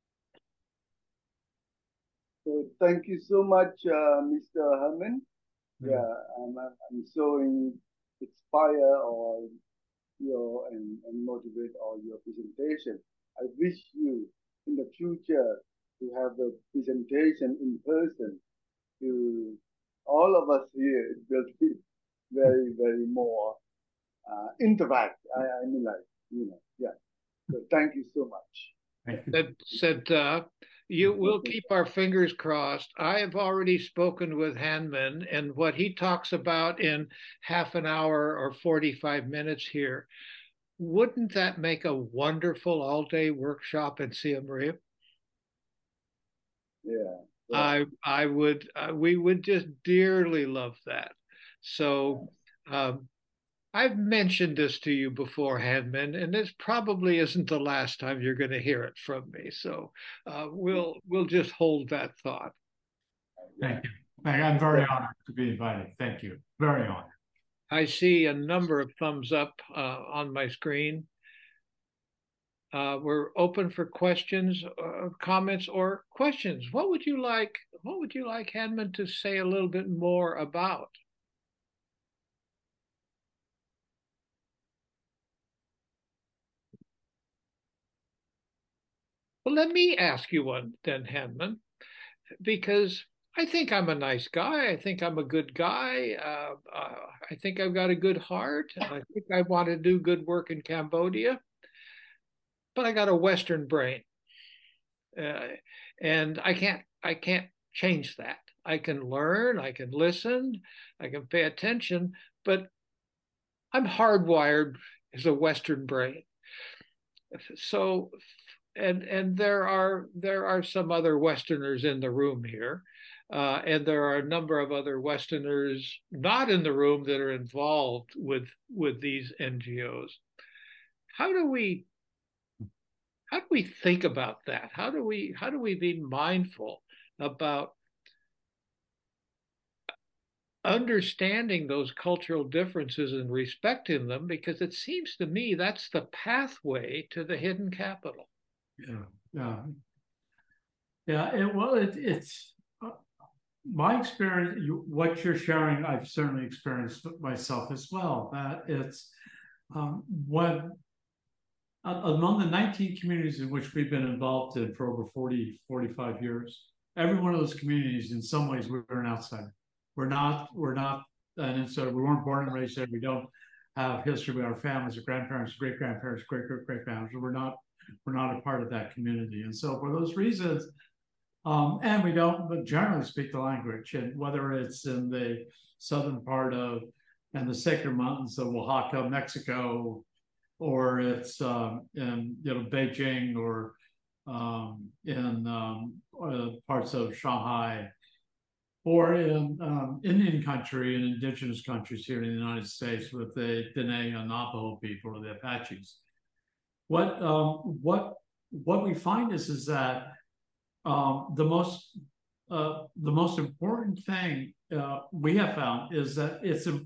So thank you so much, uh, Mister Herman. Mm. Yeah, I'm, I'm so inspired or your and, and motivate all your presentation. I wish you in the future to have a presentation in person to all of us here. It will be very, very more uh, interact. I, I mean, like, you know, yeah. So thank you so much. Thank you. Said said uh, you will keep our fingers crossed. I have already spoken with Hanman, and what he talks about in half an hour or forty-five minutes here, wouldn't that make a wonderful all-day workshop in Siem Reap? Yeah. yeah. I I would uh, we would just dearly love that. So um, I've mentioned this to you before, Hanman, and this probably isn't the last time you're going to hear it from me. So uh, we'll we'll just hold that thought. Thank you. I'm very honored to be invited. Thank you. Very honored. I see a number of thumbs up uh, on my screen. Uh, we're open for questions, uh, comments, or questions. What would you like? What would you like Hanman to say a little bit more about? Well, let me ask you one then, Hanman, because I think I'm a nice guy. I think I'm a good guy. Uh, uh, I think I've got a good heart. I think I want to do good work in Cambodia, but I got a Western brain, uh, and I can't. I can't change that. I can learn. I can listen. I can pay attention, but I'm hardwired as a Western brain. So. And and there are there are some other Westerners in the room here, uh, and there are a number of other Westerners not in the room that are involved with with these N G Os. How do we how do we think about that? How do we how do we be mindful about understanding those cultural differences and respecting them? Because it seems to me that's the pathway to the hidden capital. Yeah, yeah, yeah. It, well, it, it's uh, my experience. You, what you're sharing, I've certainly experienced myself as well. That it's um, when uh, among the nineteen communities in which we've been involved in for over forty, forty-five years, every one of those communities, in some ways, we're an outsider. We're not. We're not an insider. We weren't born and raised there. We don't have history with our families, or grandparents, great grandparents, great great great grandparents. We're not. We're not a part of that community. And so for those reasons, um, and we don't generally speak the language, and whether it's in the southern part of, and the Sacred Mountains of Oaxaca, Mexico, or it's um, in, you know, Beijing, or um, in um, uh, parts of Shanghai, or in um, Indian country and indigenous countries here in the United States with the Dene and Navajo people, or the Apaches. What um, what what we find is is that um, the most uh, the most important thing uh, we have found is that it's a,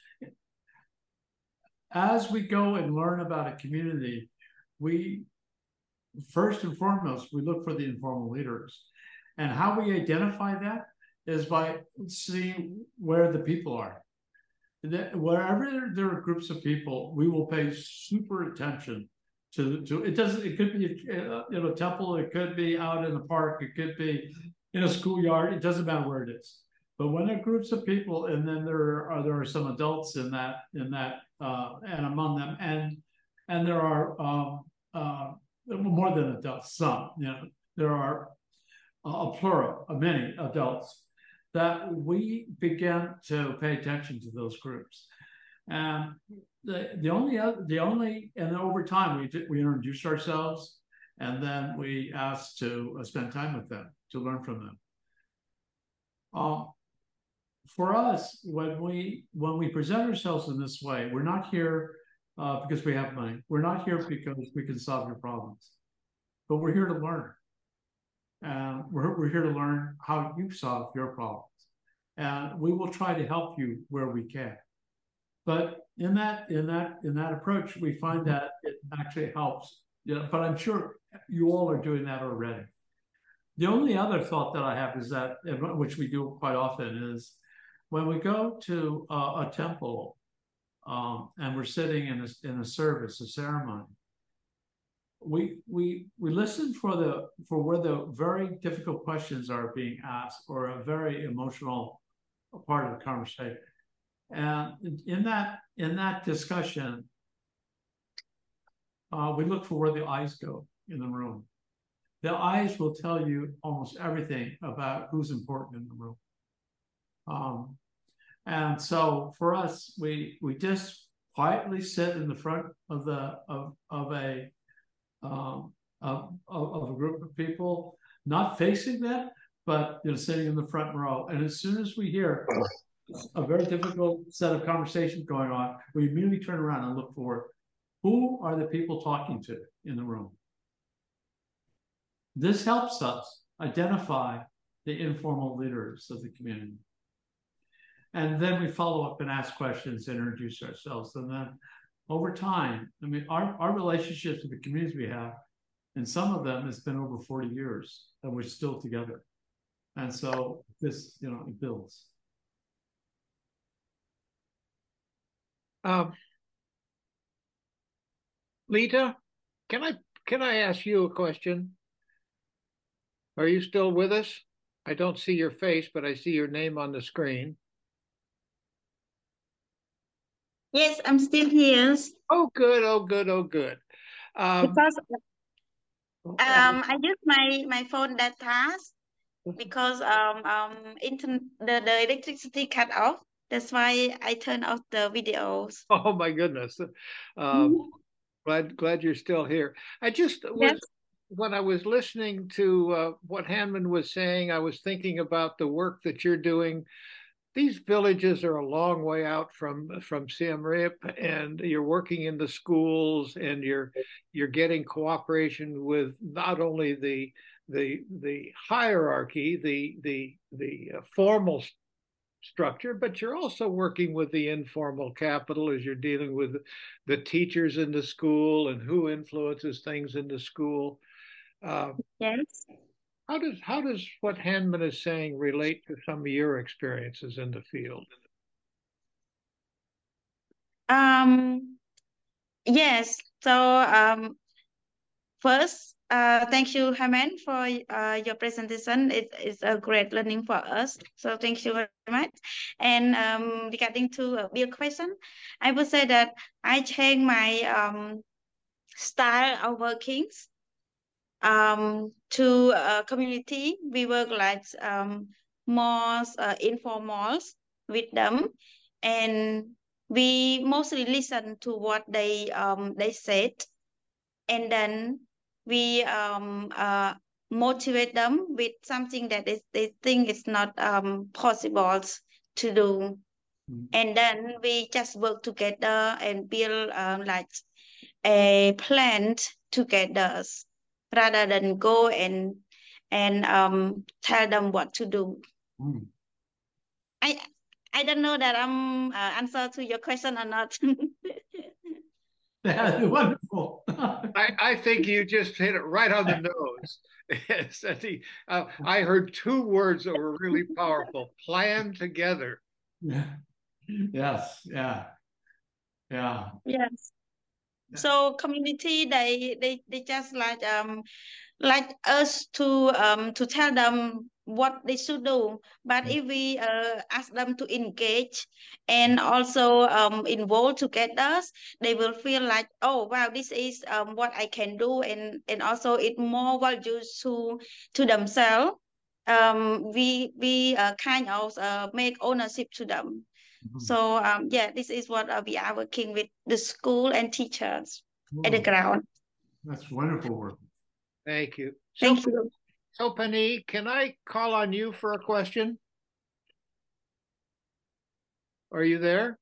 as we go and learn about a community, we first and foremost we look for the informal leaders, and how we identify that is by seeing where the people are. That wherever there are groups of people, we will pay super attention. To, to it doesn't it could be uh, in a temple, it could be out in the park, it could be in a schoolyard, it doesn't matter where it is. But when there are groups of people, and then there are there are some adults in that in that uh, and among them, and and there are um, uh, more than adults, some, you know, there are a plural of many adults, that we begin to pay attention to those groups. And the the only other, the only and then over time we did, we introduce ourselves, and then we ask to uh, spend time with them to learn from them. Uh, for us, when we when we present ourselves in this way, we're not here uh, because we have money. We're not here because we can solve your problems, but we're here to learn. And we're we're here to learn how you solve your problems, and we will try to help you where we can. But in that in that in that approach, we find that it actually helps. You know, but I'm sure you all are doing that already. The only other thought that I have is that, which we do quite often, is when we go to uh, a temple um, and we're sitting in a, in a service, a ceremony, we we we listen for the for where the very difficult questions are being asked, or a very emotional part of the conversation. And in that in that discussion, uh, we look for where the eyes go in the room. the eyes will tell you almost everything about who's important in the room. Um, and so for us, we we just quietly sit in the front of the of of a um, of, of a group of people, not facing them, but you know, sitting in the front row. And as soon as we hear a very difficult set of conversations going on, we immediately turn around and look for who are the people talking to in the room. This helps us identify the informal leaders of the community. And then we follow up and ask questions and introduce ourselves. And then over time, I mean, our, our relationships with the communities we have, and some of them has been over forty years, and we're still together. And so this, you know, it builds. Um, Lita, can I can I ask you a question? Are you still with us? I don't see your face, but I see your name on the screen. Yes, I'm still here. Oh, good. Oh, good. Oh, good. Um, because um, I use my my phone data because um um internet the, the electricity cut off. That's why I turned off the videos. Oh my goodness. Um, glad glad you're still here. I just was Yes. when I was listening to uh, what Hanman was saying, I was thinking about the work that you're doing. These villages are a long way out from from Siem Reap, and you're working in the schools, and you're you're getting cooperation with not only the the the hierarchy, the the the uh, formal structure, but you're also working with the informal capital as you're dealing with the teachers in the school and who influences things in the school. Uh, yes. How does how does what Hanman is saying relate to some of your experiences in the field? Um. Yes. So um. First, uh, thank you, Haman, for uh, your presentation. It is a great learning for us. So thank you very much. And um, regarding to uh, your question, I would say that I change my um, style of working um, to a community. We work like um, more uh, informal with them, and we mostly listen to what they um, they said, and then we um, uh, motivate them with something that is, they think is not um, possible to do. Mm-hmm. And then we just work together and build um, like a plan together rather than go and and um, tell them what to do. Mm. I I don't know that I'm uh, answer to your question or not. That's wonderful. I, I think you just hit it right on the nose. Yes, uh, I heard two words that were really powerful: plan together. Yeah. Yes. Yeah. Yeah. Yes. So community, they they they just like um like us to um to tell them what they should do. But if we uh, ask them to engage and also um involve together, they will feel like, oh wow, this is um what I can do, and and also it more values to to themselves. Um, we we uh, kind of uh, make ownership to them. Mm-hmm. So um yeah, this is what uh, we are working with the school and teachers. Whoa. At the ground. That's wonderful work. Thank you. Thank so, you. So, Pani, can I call on you for a question? Are you there?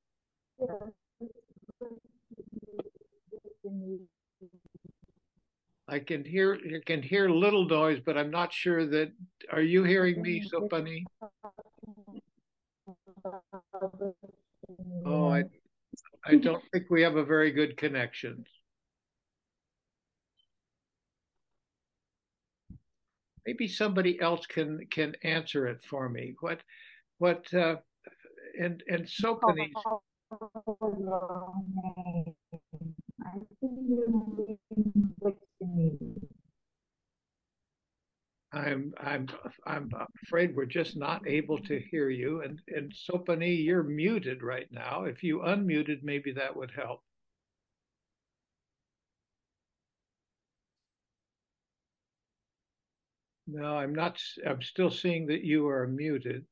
I can hear you can hear little noise, but I'm not sure that. Are you hearing me, Sopani? Oh, I I don't think we have a very good connection. Maybe somebody else can can answer it for me. What what uh, and and Sopani. I'm I'm I'm afraid we're just not able to hear you. And and Sopani, you're muted right now. If you unmuted, maybe that would help. No, I'm not. I'm still seeing that you are muted.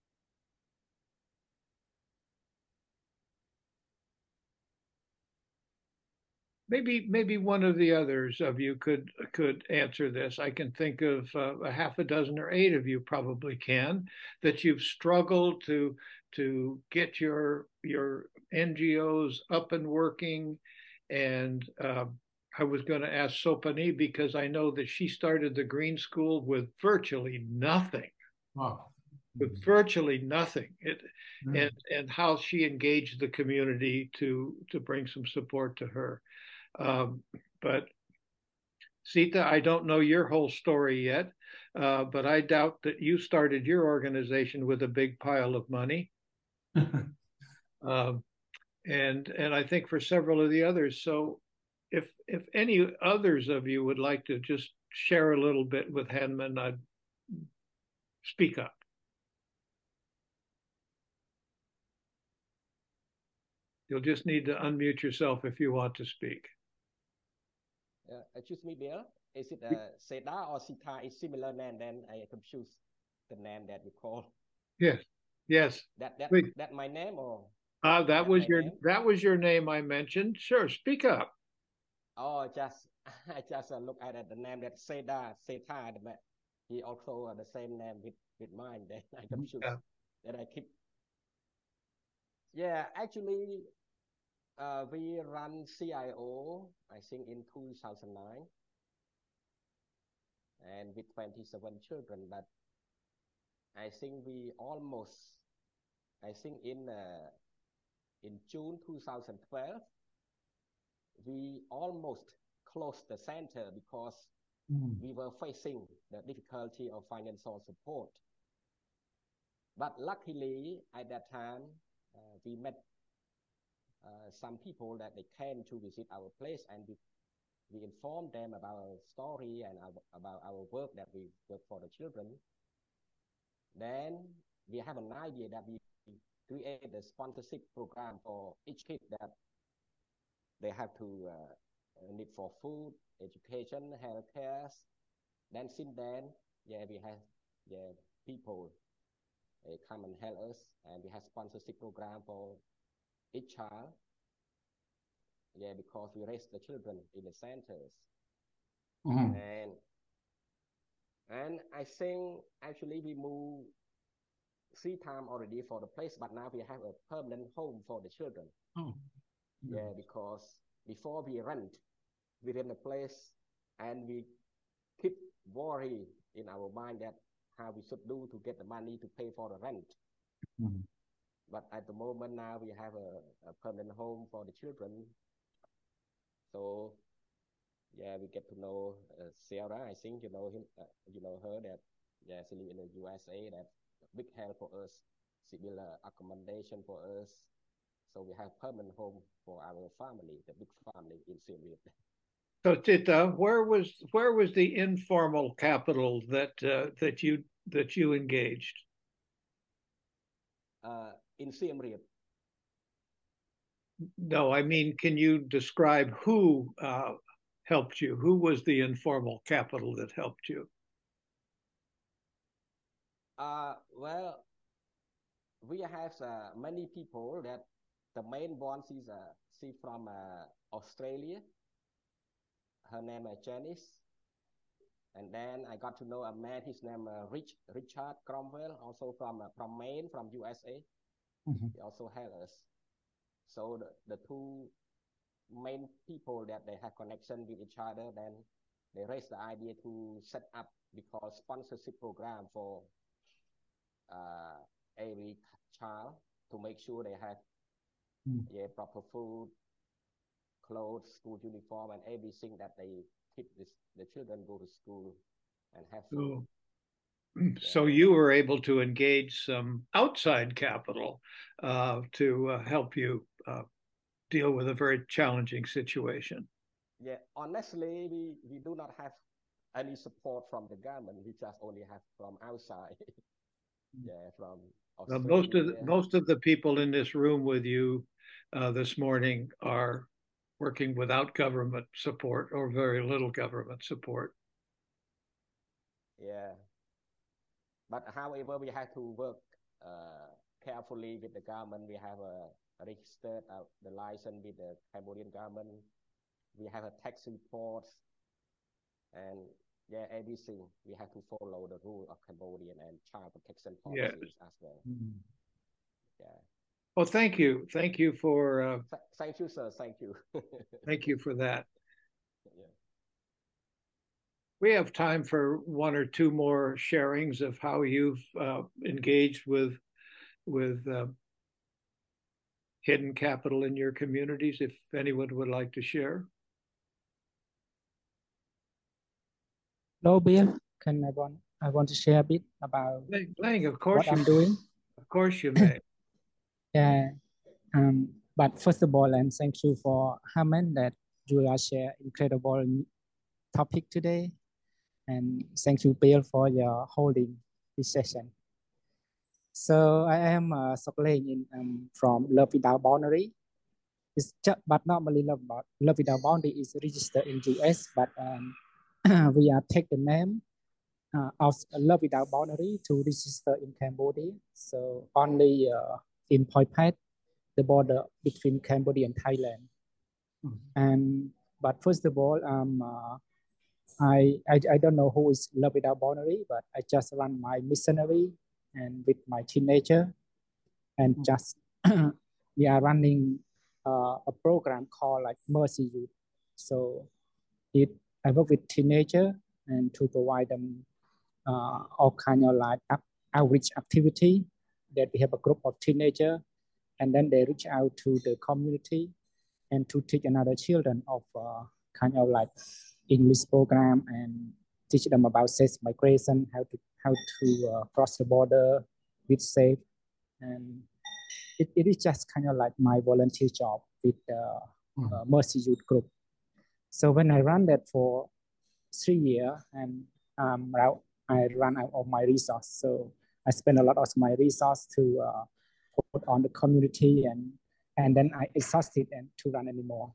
Maybe, maybe one of the others of you could could answer this. I can think of uh, a half a dozen or eight of you probably can, that you've struggled to to get your your N G Os up and working. And uh, I was going to ask Sopani because I know that she started the Green School with virtually nothing. Wow. With virtually nothing. It, Mm. and and how she engaged the community to to bring some support to her. Um, but Sita, I don't know your whole story yet, uh, but I doubt that you started your organization with a big pile of money. um, and and I think for several of the others. So if if any others of you would like to just share a little bit with Henman, I'd speak up. You'll just need to unmute yourself if you want to speak. Uh, excuse me, Bill. Is it uh, Seda or Sita is similar name? Then I confuse the name that we call. Yes, yes. That that Please. that my name or? Uh, that, that was your name? that was your name I mentioned. Sure, speak up. Oh, just I just uh, look at the name that Seda Seta. He also uh, the same name with with mine. Then I confuse. Yeah. That I keep. Yeah, actually. Uh, we run C I O, I think, in two thousand nine, and with twenty-seven children. But I think we almost, I think in uh, in June two thousand twelve, we almost closed the center because mm. we were facing the difficulty of financial support. But luckily, at that time, uh, we met Uh, some people that they came to visit our place, and we, we informed them about our story and our, about our work that we work for the children. Then we have an idea that we create a sponsorship program for each kid that they have to uh, need for food, education, health care. Then since then, yeah, we have yeah people uh, come and help us, and we have sponsorship program for each child, yeah, because we raise the children in the centers. Mm-hmm. And and I think actually we moved three times already for the place, but now we have a permanent home for the children. Oh. Yeah, yeah, because before we rent, we rent a place, and we keep worry in our mind that how we should do to get the money to pay for the rent. Mm-hmm. But at the moment now we have a, a permanent home for the children. So yeah, we get to know uh, Sarah. I think you know him, uh, you know her. That yeah, she live in the U S A. That big help for us. She build uh, accommodation for us. So we have permanent home for our family, the big family in Siem Reap. So Tita, where was where was the informal capital that uh, that you that you engaged? Uh, in Siem Reap. No, I mean, can you describe who uh, helped you? Who was the informal capital that helped you? Uh, well, we have uh, many people. That the main one is uh, she from uh, Australia. Her name is Janice. And then I got to know a man. His name uh, Rich Richard Cromwell, also from uh, from Maine, from U S A. Mm-hmm. He also helped us. So the, the two main people that they have connection with each other, then they raised the idea to set up because sponsorship program for uh, every child to make sure they have mm. yeah, proper food, clothes, school uniform, and everything that they keep this, the children go to school and have food. Oh. So you were able to engage some outside capital uh, to uh, help you uh, deal with a very challenging situation. Yeah, honestly, we, we do not have any support from the government. We just only have from outside. Yeah, from Australia. Well, most of the, most of the people in this room with you uh, this morning are working without government support or very little government support. Yeah. But however, we have to work uh, carefully with the government. We have a registered uh, the license with the Cambodian government. We have a tax report, and yeah, everything. We have to follow the rule of Cambodian and child protection policies yes. as well. Mm-hmm. Yeah. Well, thank you. Thank you for. Uh, Th thank you, sir. Thank you. Thank you for that. Yeah. We have time for one or two more sharings of how you've uh, engaged with with uh, hidden capital in your communities, if anyone would like to share. Hello, Bill. Can I want I want to share a bit about Lang, of course what you I'm doing. Of course you may. Yeah. Um, but first of all, and thank you for Haman that you are share incredible topic today. And thank you, Bill, for your holding this session. So I am uh, Sokleng in um, from Love Without Boundary. It's just, but normally Love, Love Without Boundary is registered in U S, but um, we are take the name uh, of Love Without Boundary to register in Cambodia. So only uh, in Phoi Paet, the border between Cambodia and Thailand. Mm-hmm. And but first of all, um, uh, I, I I don't know who is Love Without Boundary, but I just run my missionary and with my teenager, and mm-hmm. just we are running uh, a program called like Mercy Youth. So it I work with teenager and to provide them uh, all kind of like outreach activity. That we have a group of teenager, and then they reach out to the community and to teach another children of uh, kind of like English program and teach them about safe migration, how to how to uh, cross the border with safe, and it, it is just kind of like my volunteer job with the uh, uh, Mercy Youth Group. So when I run that for three years, and um, I run out of my resource, so I spend a lot of my resource to uh, put on the community, and and then I exhausted and to run anymore.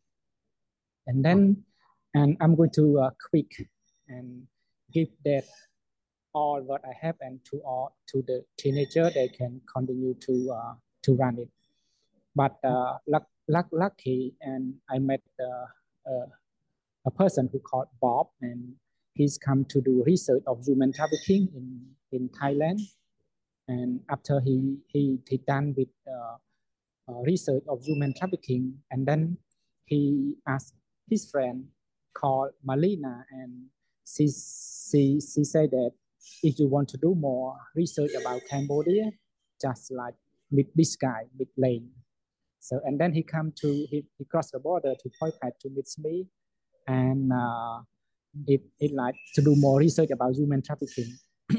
And then, and I'm going to uh, quick and give that all what I have and to all to the teenager, they can continue to uh, to run it. But uh, luck, luck, lucky, and I met uh, uh, a person who called Bob, and he's come to do research of human trafficking in in Thailand. And after he he he done with uh, uh, research of human trafficking, and then he asked his friend called Malina, and she she she said that if you want to do more research about Cambodia, just like with this guy, with Lane. So and then he come to he, he crossed the border to Phoi Paet to meet me, and uh, it it like to do more research about human trafficking.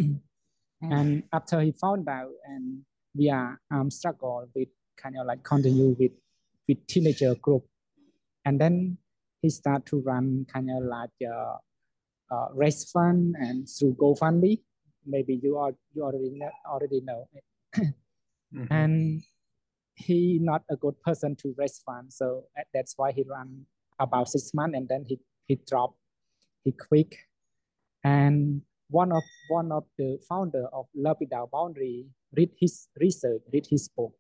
And after he found out, and we are um, struggle with kind of like continue with with teenager group, and then he start to run kind of like uh, uh, raise fund and through GoFundMe. Maybe you are you already know, already know it. Mm-hmm. And he not a good person to raise funds, so that's why he ran about six months, and then he he dropped, he quit. And one of one of the founder of Love Without Boundary read his research, read his book.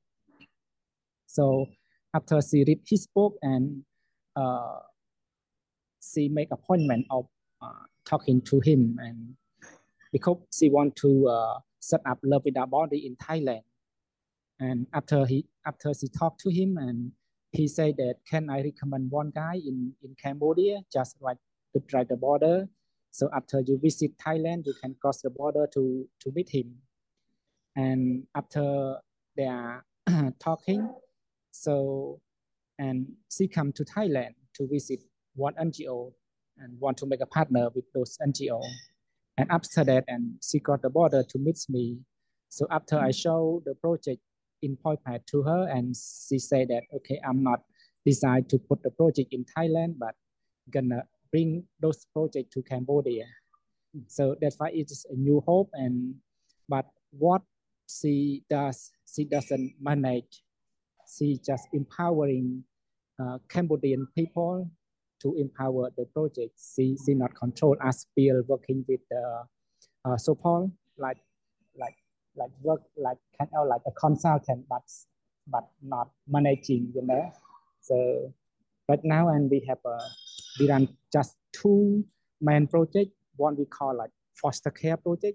So after she read his book, and uh, she make appointment of uh, talking to him, and because she want to uh, set up Love Without Boundary in Thailand. And after he after she talked to him, and he said that, can I recommend one guy in in Cambodia, just right to try the border. So after you visit Thailand, you can cross the border to, to meet him. And after they are talking, so, and she come to Thailand to visit one N G O and want to make a partner with those N G O. And after that, and she got the border to meet me. So after I show the project in Phoi Paet to her, and she said that, okay, I'm not decide to put the project in Thailand, but gonna bring those projects to Cambodia. So that's why it is a new hope. And but what she does, she doesn't manage. She just empowering uh, Cambodian people to empower the project. She she not control us, Bill working with the uh, so Paul like like like work like kind of like a consultant, but but not managing, you know. So right now, and we have a we run just two main project. One we call like foster care project.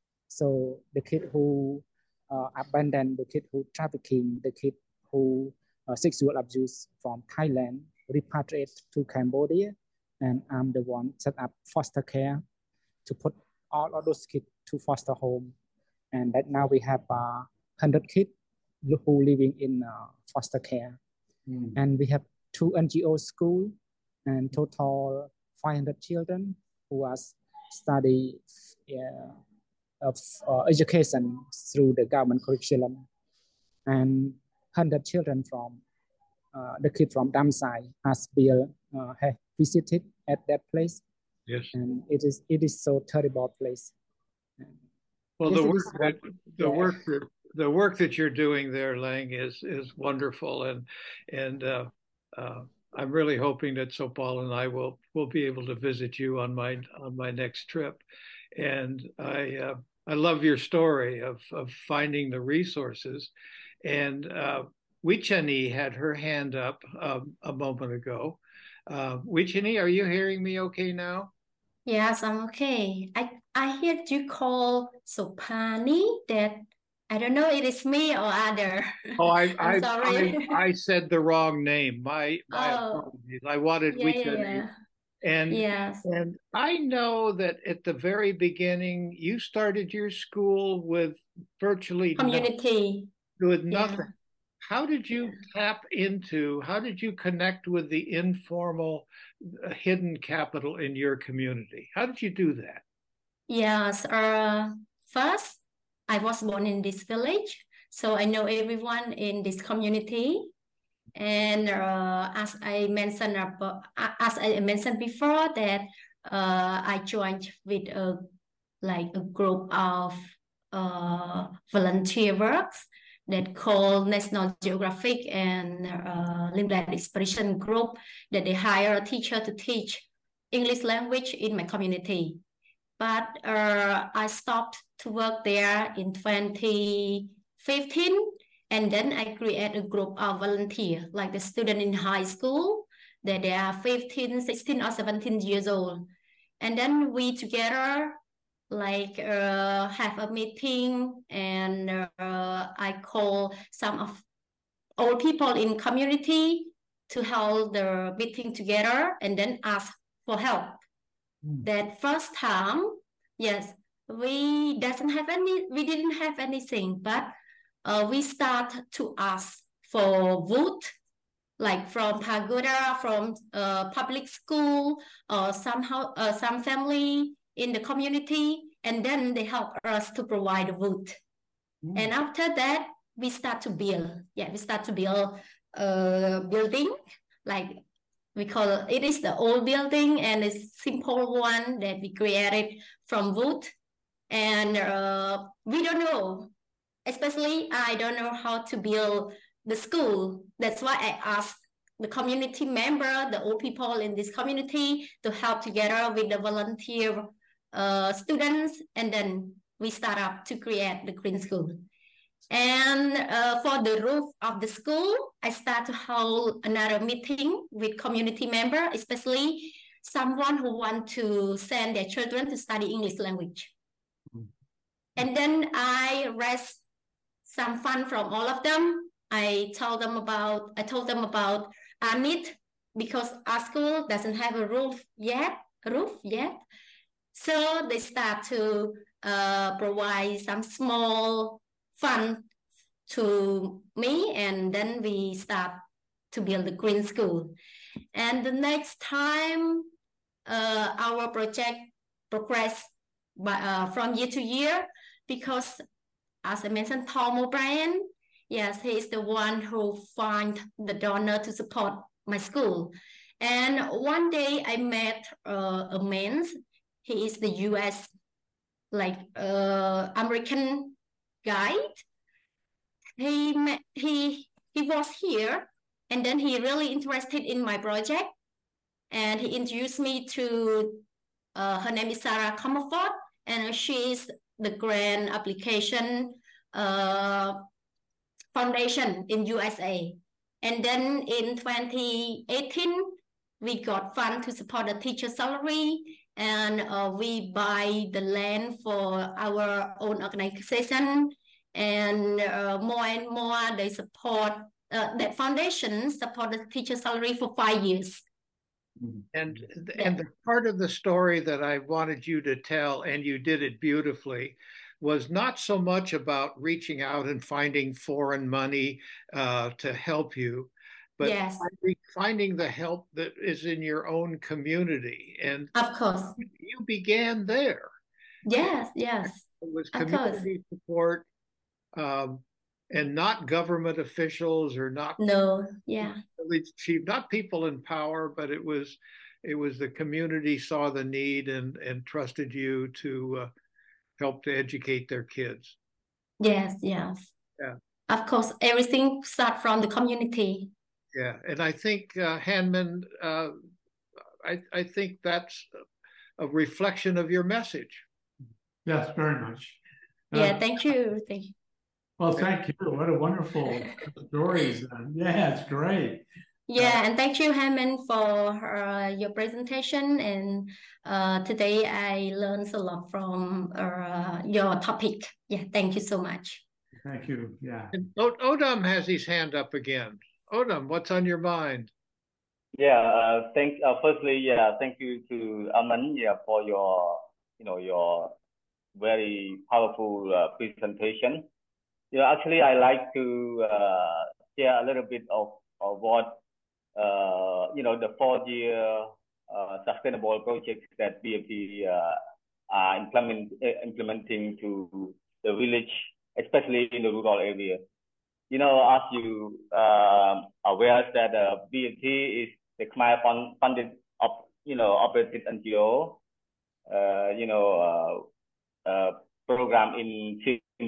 So the kid who uh, abandoned, the kid who trafficking, the kid who uh, sexual abuse from Thailand repatriate to Cambodia, and I'm the one set up foster care to put all of those kids to foster home. And right now we have uh, one hundred kids who living in uh, foster care. Mm. And we have two N G O schools and total five hundred children who are study uh, of uh, education through the government curriculum. And one hundred children from uh, the kid from Damsai has been uh, have visited at that place. Yes. And it is it is so terrible place. Well, the work that the yeah. work that the work that you're doing there, Lang, is is wonderful, and and uh, uh, I'm really hoping that Sopal and I will will be able to visit you on my on my next trip. And I uh, I love your story of of finding the resources. And uh, Wichani had her hand up um, a moment ago. Uh, Wichani, are you hearing me okay now? Yes, I'm okay. I I heard you call Sopani. That I don't know it is me or other. Oh, I I'm I, sorry. I I said the wrong name. My my Oh, apologies. I wanted yeah, Wichani. yeah, yeah. And Yes. and I know that at the very beginning you started your school with virtually Community. nothing, with nothing. Yeah. How did you tap into, how did you connect with the informal uh, hidden capital in your community? How did you do that? Yes. Uh, first, I was born in this village, so I know everyone in this community. And uh, as I mentioned, uh, as I mentioned before, that uh, I joined with a like a group of uh, volunteer works that called National Geographic and uh, Limited Expression Group, that they hire a teacher to teach English language in my community. But uh, I stopped to work there in twenty fifteen, and then I create a group of volunteers, like the student in high school, that they are fifteen, sixteen, or seventeen years old. And then we together like uh, have a meeting, and uh, I call some of old people in community to hold the meeting together and then ask for help. Mm. That first time, yes, we doesn't have any, we didn't have anything, but uh, we start to ask for vote, like from Pagoda, from uh, public school, or somehow uh, some family in the community, and then they help us to provide wood. Mm. And after that, we start to build. Yeah, we start to build a building, like we call it, it is the old building, and a simple one that we created from wood. And uh, we don't know, especially I don't know how to build the school. That's why I asked the community member, the old people in this community, to help together with the volunteer uh, students, and then we start up to create the green school. And uh, for the roof of the school, I start to hold another meeting with community member, especially someone who want to send their children to study English language. Mm-hmm. And then I raise some fund from all of them. I told them about, I told them about our need, because our school doesn't have a roof yet, a roof yet. So they start to uh, provide some small fund to me, and then we start to build the green school. And the next time, uh, our project progress by, uh, from year to year, because as I mentioned, Tom O'Brien, yes, he is the one who find the donor to support my school. And one day I met uh, a man. He is the U S, like uh, American guide. He met, he he was here, and then he really interested in my project, and he introduced me to. Uh, her name is Sarah Comerford. and she's the Grant Application uh, Foundation in U S A. And then in twenty eighteen, we got funds to support the teacher salary, and uh, we buy the land for our own organization, and uh, more and more they support, uh, that foundation support the teacher salary for five years. And Yeah. and the part of the story that I wanted you to tell, and you did it beautifully, was not so much about reaching out and finding foreign money uh, to help you, but Yes. finding, finding the help that is in your own community. And Of course. you began there. Yes, yes. It was Of course. community support, um, and not government officials or not No, yeah. chief, not people in power, but it was it was the community saw the need and and trusted you to uh, help to educate their kids. Yes, yes. Yeah. Of course, everything starts from the community. Yeah, and I think uh, Hanman, uh, I I think that's a reflection of your message. Yes, very much. Yeah, Uh, thank you. Thank you. Well, thank you. What a wonderful stories. Yeah, it's great. Yeah, and thank you, Hammond, for uh, your presentation. And uh, today I learned a lot from uh, your topic. Yeah, thank you so much. Thank you. Yeah. And Odom has his hand up again. Odom, what's on your mind? Yeah, uh, thank. Uh, firstly, yeah, thank you to Aman, yeah, for your, you know, your very powerful uh, presentation. You know, actually, I like to uh, share a little bit of, of what, uh, you know, the four-year uh, sustainable projects that B F T uh, are implement, implementing to the village, especially in the rural area. You know, as you uh, aware that uh, B F T is the Khmer fund, funded, op, you know, operated N G O, uh, you know, uh, uh, program in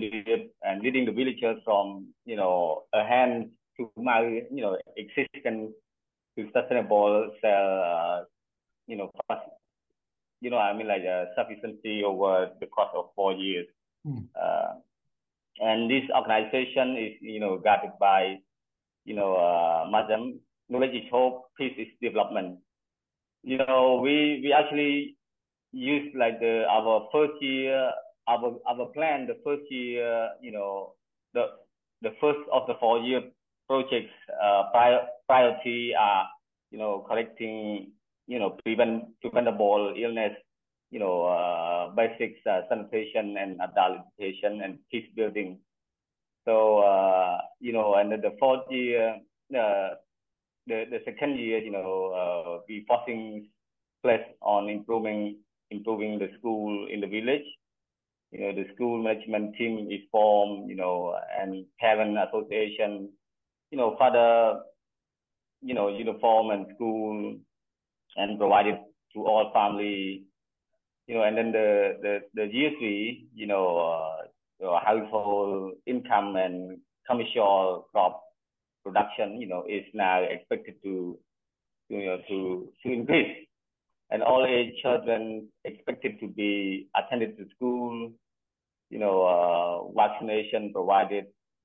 and leading the villagers from, you know, a hand to my, you know, existence to sustainable, uh, you know, fast, you know, I mean, like uh, sufficiency over the course of four years. Mm. Uh, and this organization is, you know, guided by, you know, uh, Madam, knowledge is hope, peace is development. You know, we we actually use like the our first year. Our, our plan, the first year, you know, the the first of the four year projects, uh, prior, priority are, you know, collecting, you know, prevent preventable illness, you know, uh, basics, uh, sanitation and adult education and peace building. So, uh, you know, and then the fourth year, uh, the the second year, you know, uh, we forcing place on improving improving the school in the village. You know, the school management team is formed, you know, and parent association, you know, father, you know, uniform and school and provided to all family, you know, and then the, the, the year three, you know, uh, household income and commercial crop production, you know, is now expected to, you know, to, to increase. And all age children expected to be attended to school, you know, uh, vaccination provided.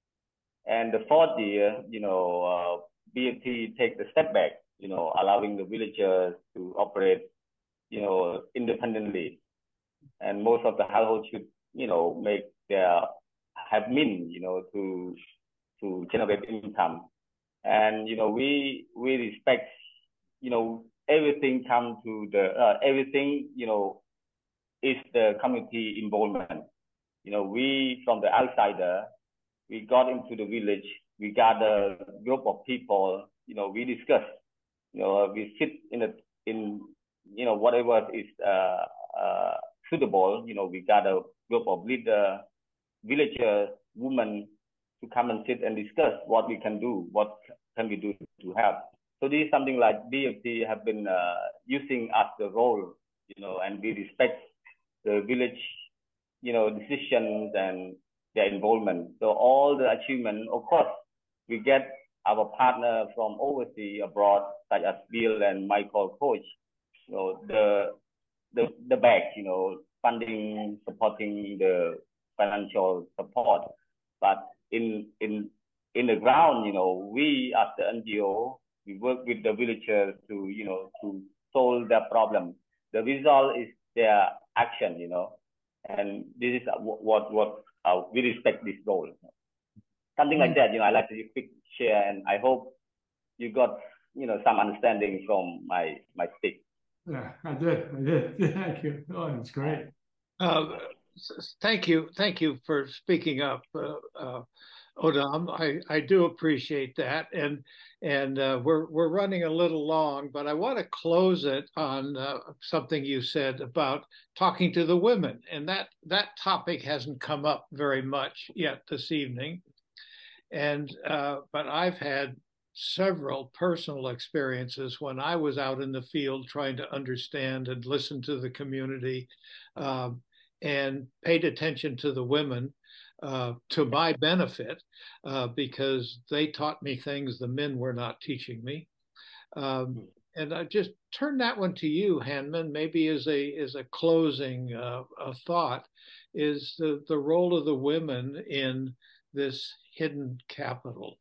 And the fourth year, you know, uh, B F T takes a step back, you know, allowing the villagers to operate, you know, independently. And most of the households should, you know, make their, have means, you know, to, to generate income. And, you know, we, we respect, you know, everything come to the, uh, everything, you know, is the community involvement. You know, we, from the outsider, we got into the village, we got a group of people, you know, we discuss, you know, we sit in a, in, you know, whatever is uh, uh, suitable, you know, we got a group of leader, villagers, women to come and sit and discuss what we can do, what can we do to help. So this is something like B F T have been uh, using as the role, you know, and we respect the village, you know, decisions and their involvement. So all the achievement, of course, we get our partner from overseas abroad, such as Bill and Michael Coach, you know, the the the back, you know, funding, supporting the financial support. But in in in the ground, you know, we as the N G O, we work with the villagers to, you know, to solve their problem. The result is their action, you know, and this is what what uh, we respect this role. Something like that, you know, I like to quick share, and I hope you got, you know, some understanding from my my speech. Yeah, I did. I did. Thank you. Oh, it's great. Uh, thank you. Thank you for speaking up, uh, uh, Odam. I, I do appreciate that. And and uh, we're we're running a little long, but I want to close it on uh, something you said about talking to the women. And that that topic hasn't come up very much yet this evening. And uh, but I've had several personal experiences when I was out in the field trying to understand and listen to the community, um, and paid attention to the women uh, to my benefit, uh, because they taught me things the men were not teaching me. Um, and I just turn that one to you, Hanman, maybe as a as a closing uh, a thought, is the, the role of the women in this hidden capital.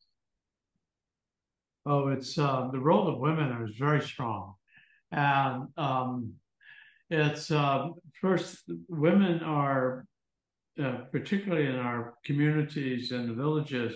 Oh, it's uh, the role of women is very strong, and um, it's uh, first women are uh, particularly in our communities and the villages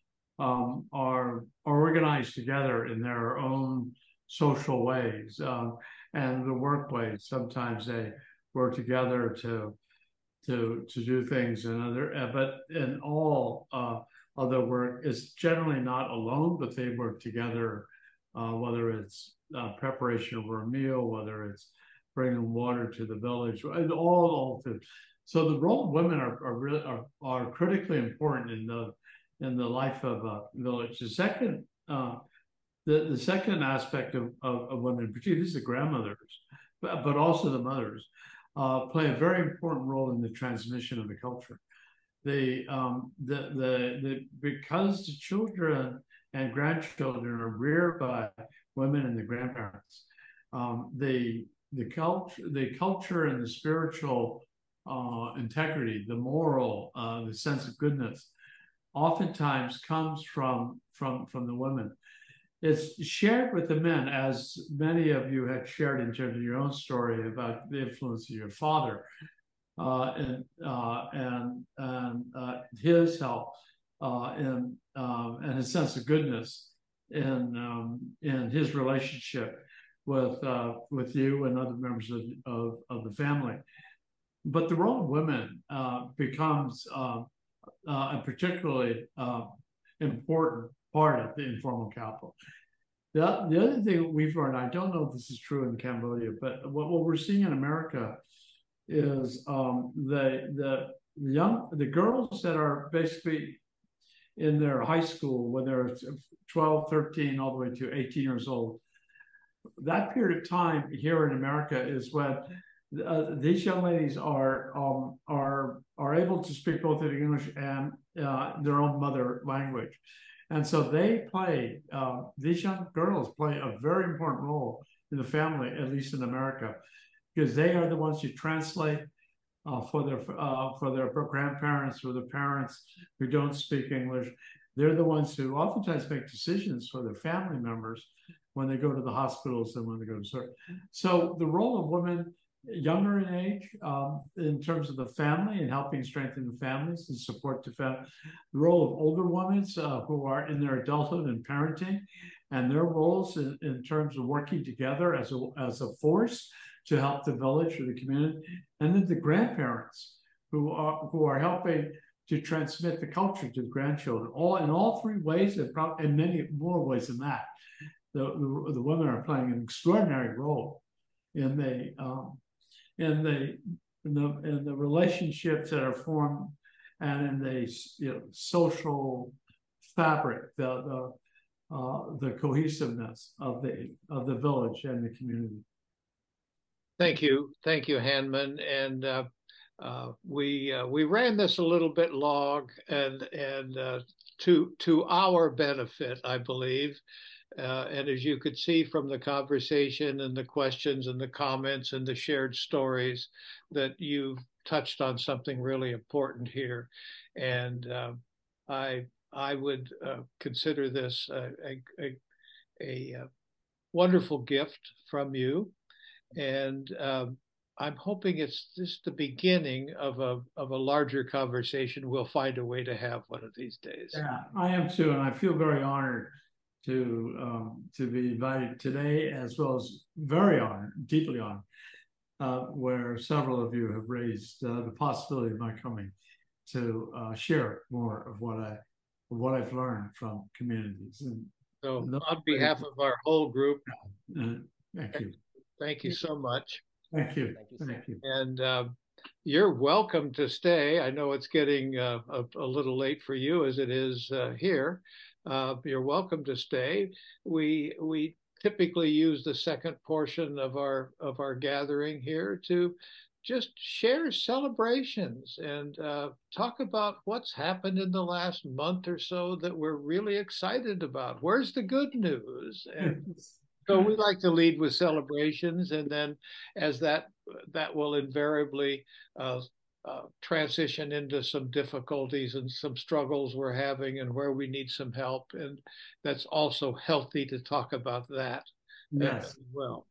um, are, are organized together in their own social ways, um, and the work ways. Sometimes they work together to to to do things, and other, uh, but in all. Uh, Although work is generally not alone, but they work together, uh, whether it's uh, preparation of a meal, whether it's bringing water to the village, and all, all the, so the role of women are are, really, are are critically important in the in the life of a village. The second, uh, the the second aspect of, of, of women, particularly these are grandmothers, but, but also the mothers, uh, play a very important role in the transmission of the culture. The, um, the, the, the, because the children and grandchildren are reared by women and the grandparents, um, the, the culture, the culture and the spiritual uh, integrity, the moral, uh, the sense of goodness, oftentimes comes from, from, from the women. It's shared with the men, as many of you had shared in terms of your own story about the influence of your father. Uh, and uh, and and uh, his help uh, and um, and his sense of goodness in um, in his relationship with uh, with you and other members of, of, of the family. But the role of women uh, becomes uh, uh, a particularly uh, important part of the informal capital. The, the other thing we've learned, I don't know if this is true in Cambodia, but what, what we're seeing in America is um, the, the young, the girls that are basically in their high school, when they're twelve, thirteen, all the way to eighteen years old, that period of time here in America is when uh, these young ladies are, um, are, are able to speak both in English and uh, their own mother language. And so they play, uh, these young girls play a very important role in the family, at least in America, because they are the ones who translate uh, for their uh, for their grandparents or the parents who don't speak English. They're the ones who oftentimes make decisions for their family members when they go to the hospitals and when they go to surgery. So the role of women younger in age, um, in terms of the family and helping strengthen the families and support the family, the role of older women uh, who are in their adulthood and parenting, and their roles in, in terms of working together as a, as a force to help the village or the community, and then the grandparents who are who are helping to transmit the culture to the grandchildren. All in all three ways, and probably in many more ways than that, the, the, the women are playing an extraordinary role in the um, in the in the in the relationships that are formed, and in the you know, social fabric, the the uh, the cohesiveness of the of the village and the community. Thank you, thank you, Hanman, and uh, uh, we uh, we ran this a little bit long, and and uh, to to our benefit, I believe, Uh, and as you could see from the conversation and the questions and the comments and the shared stories, that you've touched on something really important here. And uh, I I would uh, consider this a, a, a, a wonderful gift from you. And um, I'm hoping it's just the beginning of a of a larger conversation we'll find a way to have one of these days. Yeah, I am too, and I feel very honored to um, to be invited today, as well as very honored, deeply honored, uh, where several of you have raised uh, the possibility of my coming to uh, share more of what I of what I've learned from communities. And so, on behalf of our whole group, uh, thank you, thank you so much. Thank you, thank you, and uh, you're welcome to stay. I know it's getting uh, a, a little late for you, as it is uh, here. Uh, you're welcome to stay. We we typically use the second portion of our of our gathering here to just share celebrations and uh, talk about what's happened in the last month or so that we're really excited about. Where's the good news? And so we like to lead with celebrations, and then as that that will invariably uh, uh, transition into some difficulties and some struggles we're having and where we need some help. And that's also healthy to talk about that yes. as well.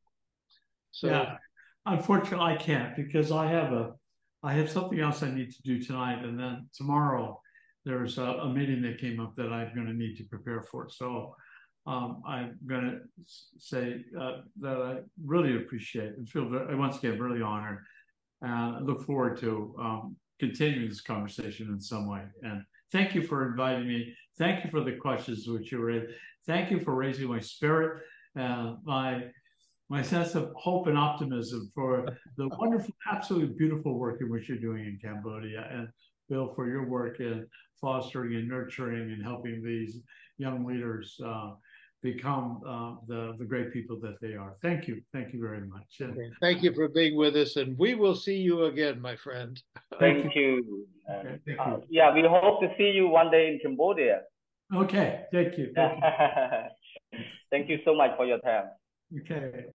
So yeah, unfortunately I can't, because I have a I have something else I need to do tonight, and then tomorrow there's a, a meeting that came up that I'm going to need to prepare for. So Um, I'm going to say uh, that I really appreciate and feel very, once again really honored, and I look forward to um, continuing this conversation in some way. And thank you for inviting me. Thank you for the questions which you raised. Thank you for raising my spirit, uh, my my sense of hope and optimism for the wonderful, absolutely beautiful work in which you're doing in Cambodia, and Bill, for your work in fostering and nurturing and helping these young leaders uh, become uh, the, the great people that they are. Thank you. Thank you very much. And, okay. Thank you for being with us, and we will see you again, my friend. Thank, thank you. you. Okay, thank uh, you. Yeah, we hope to see you one day in Cambodia. Okay, thank you. Thank you, thank you so much for your time. Okay.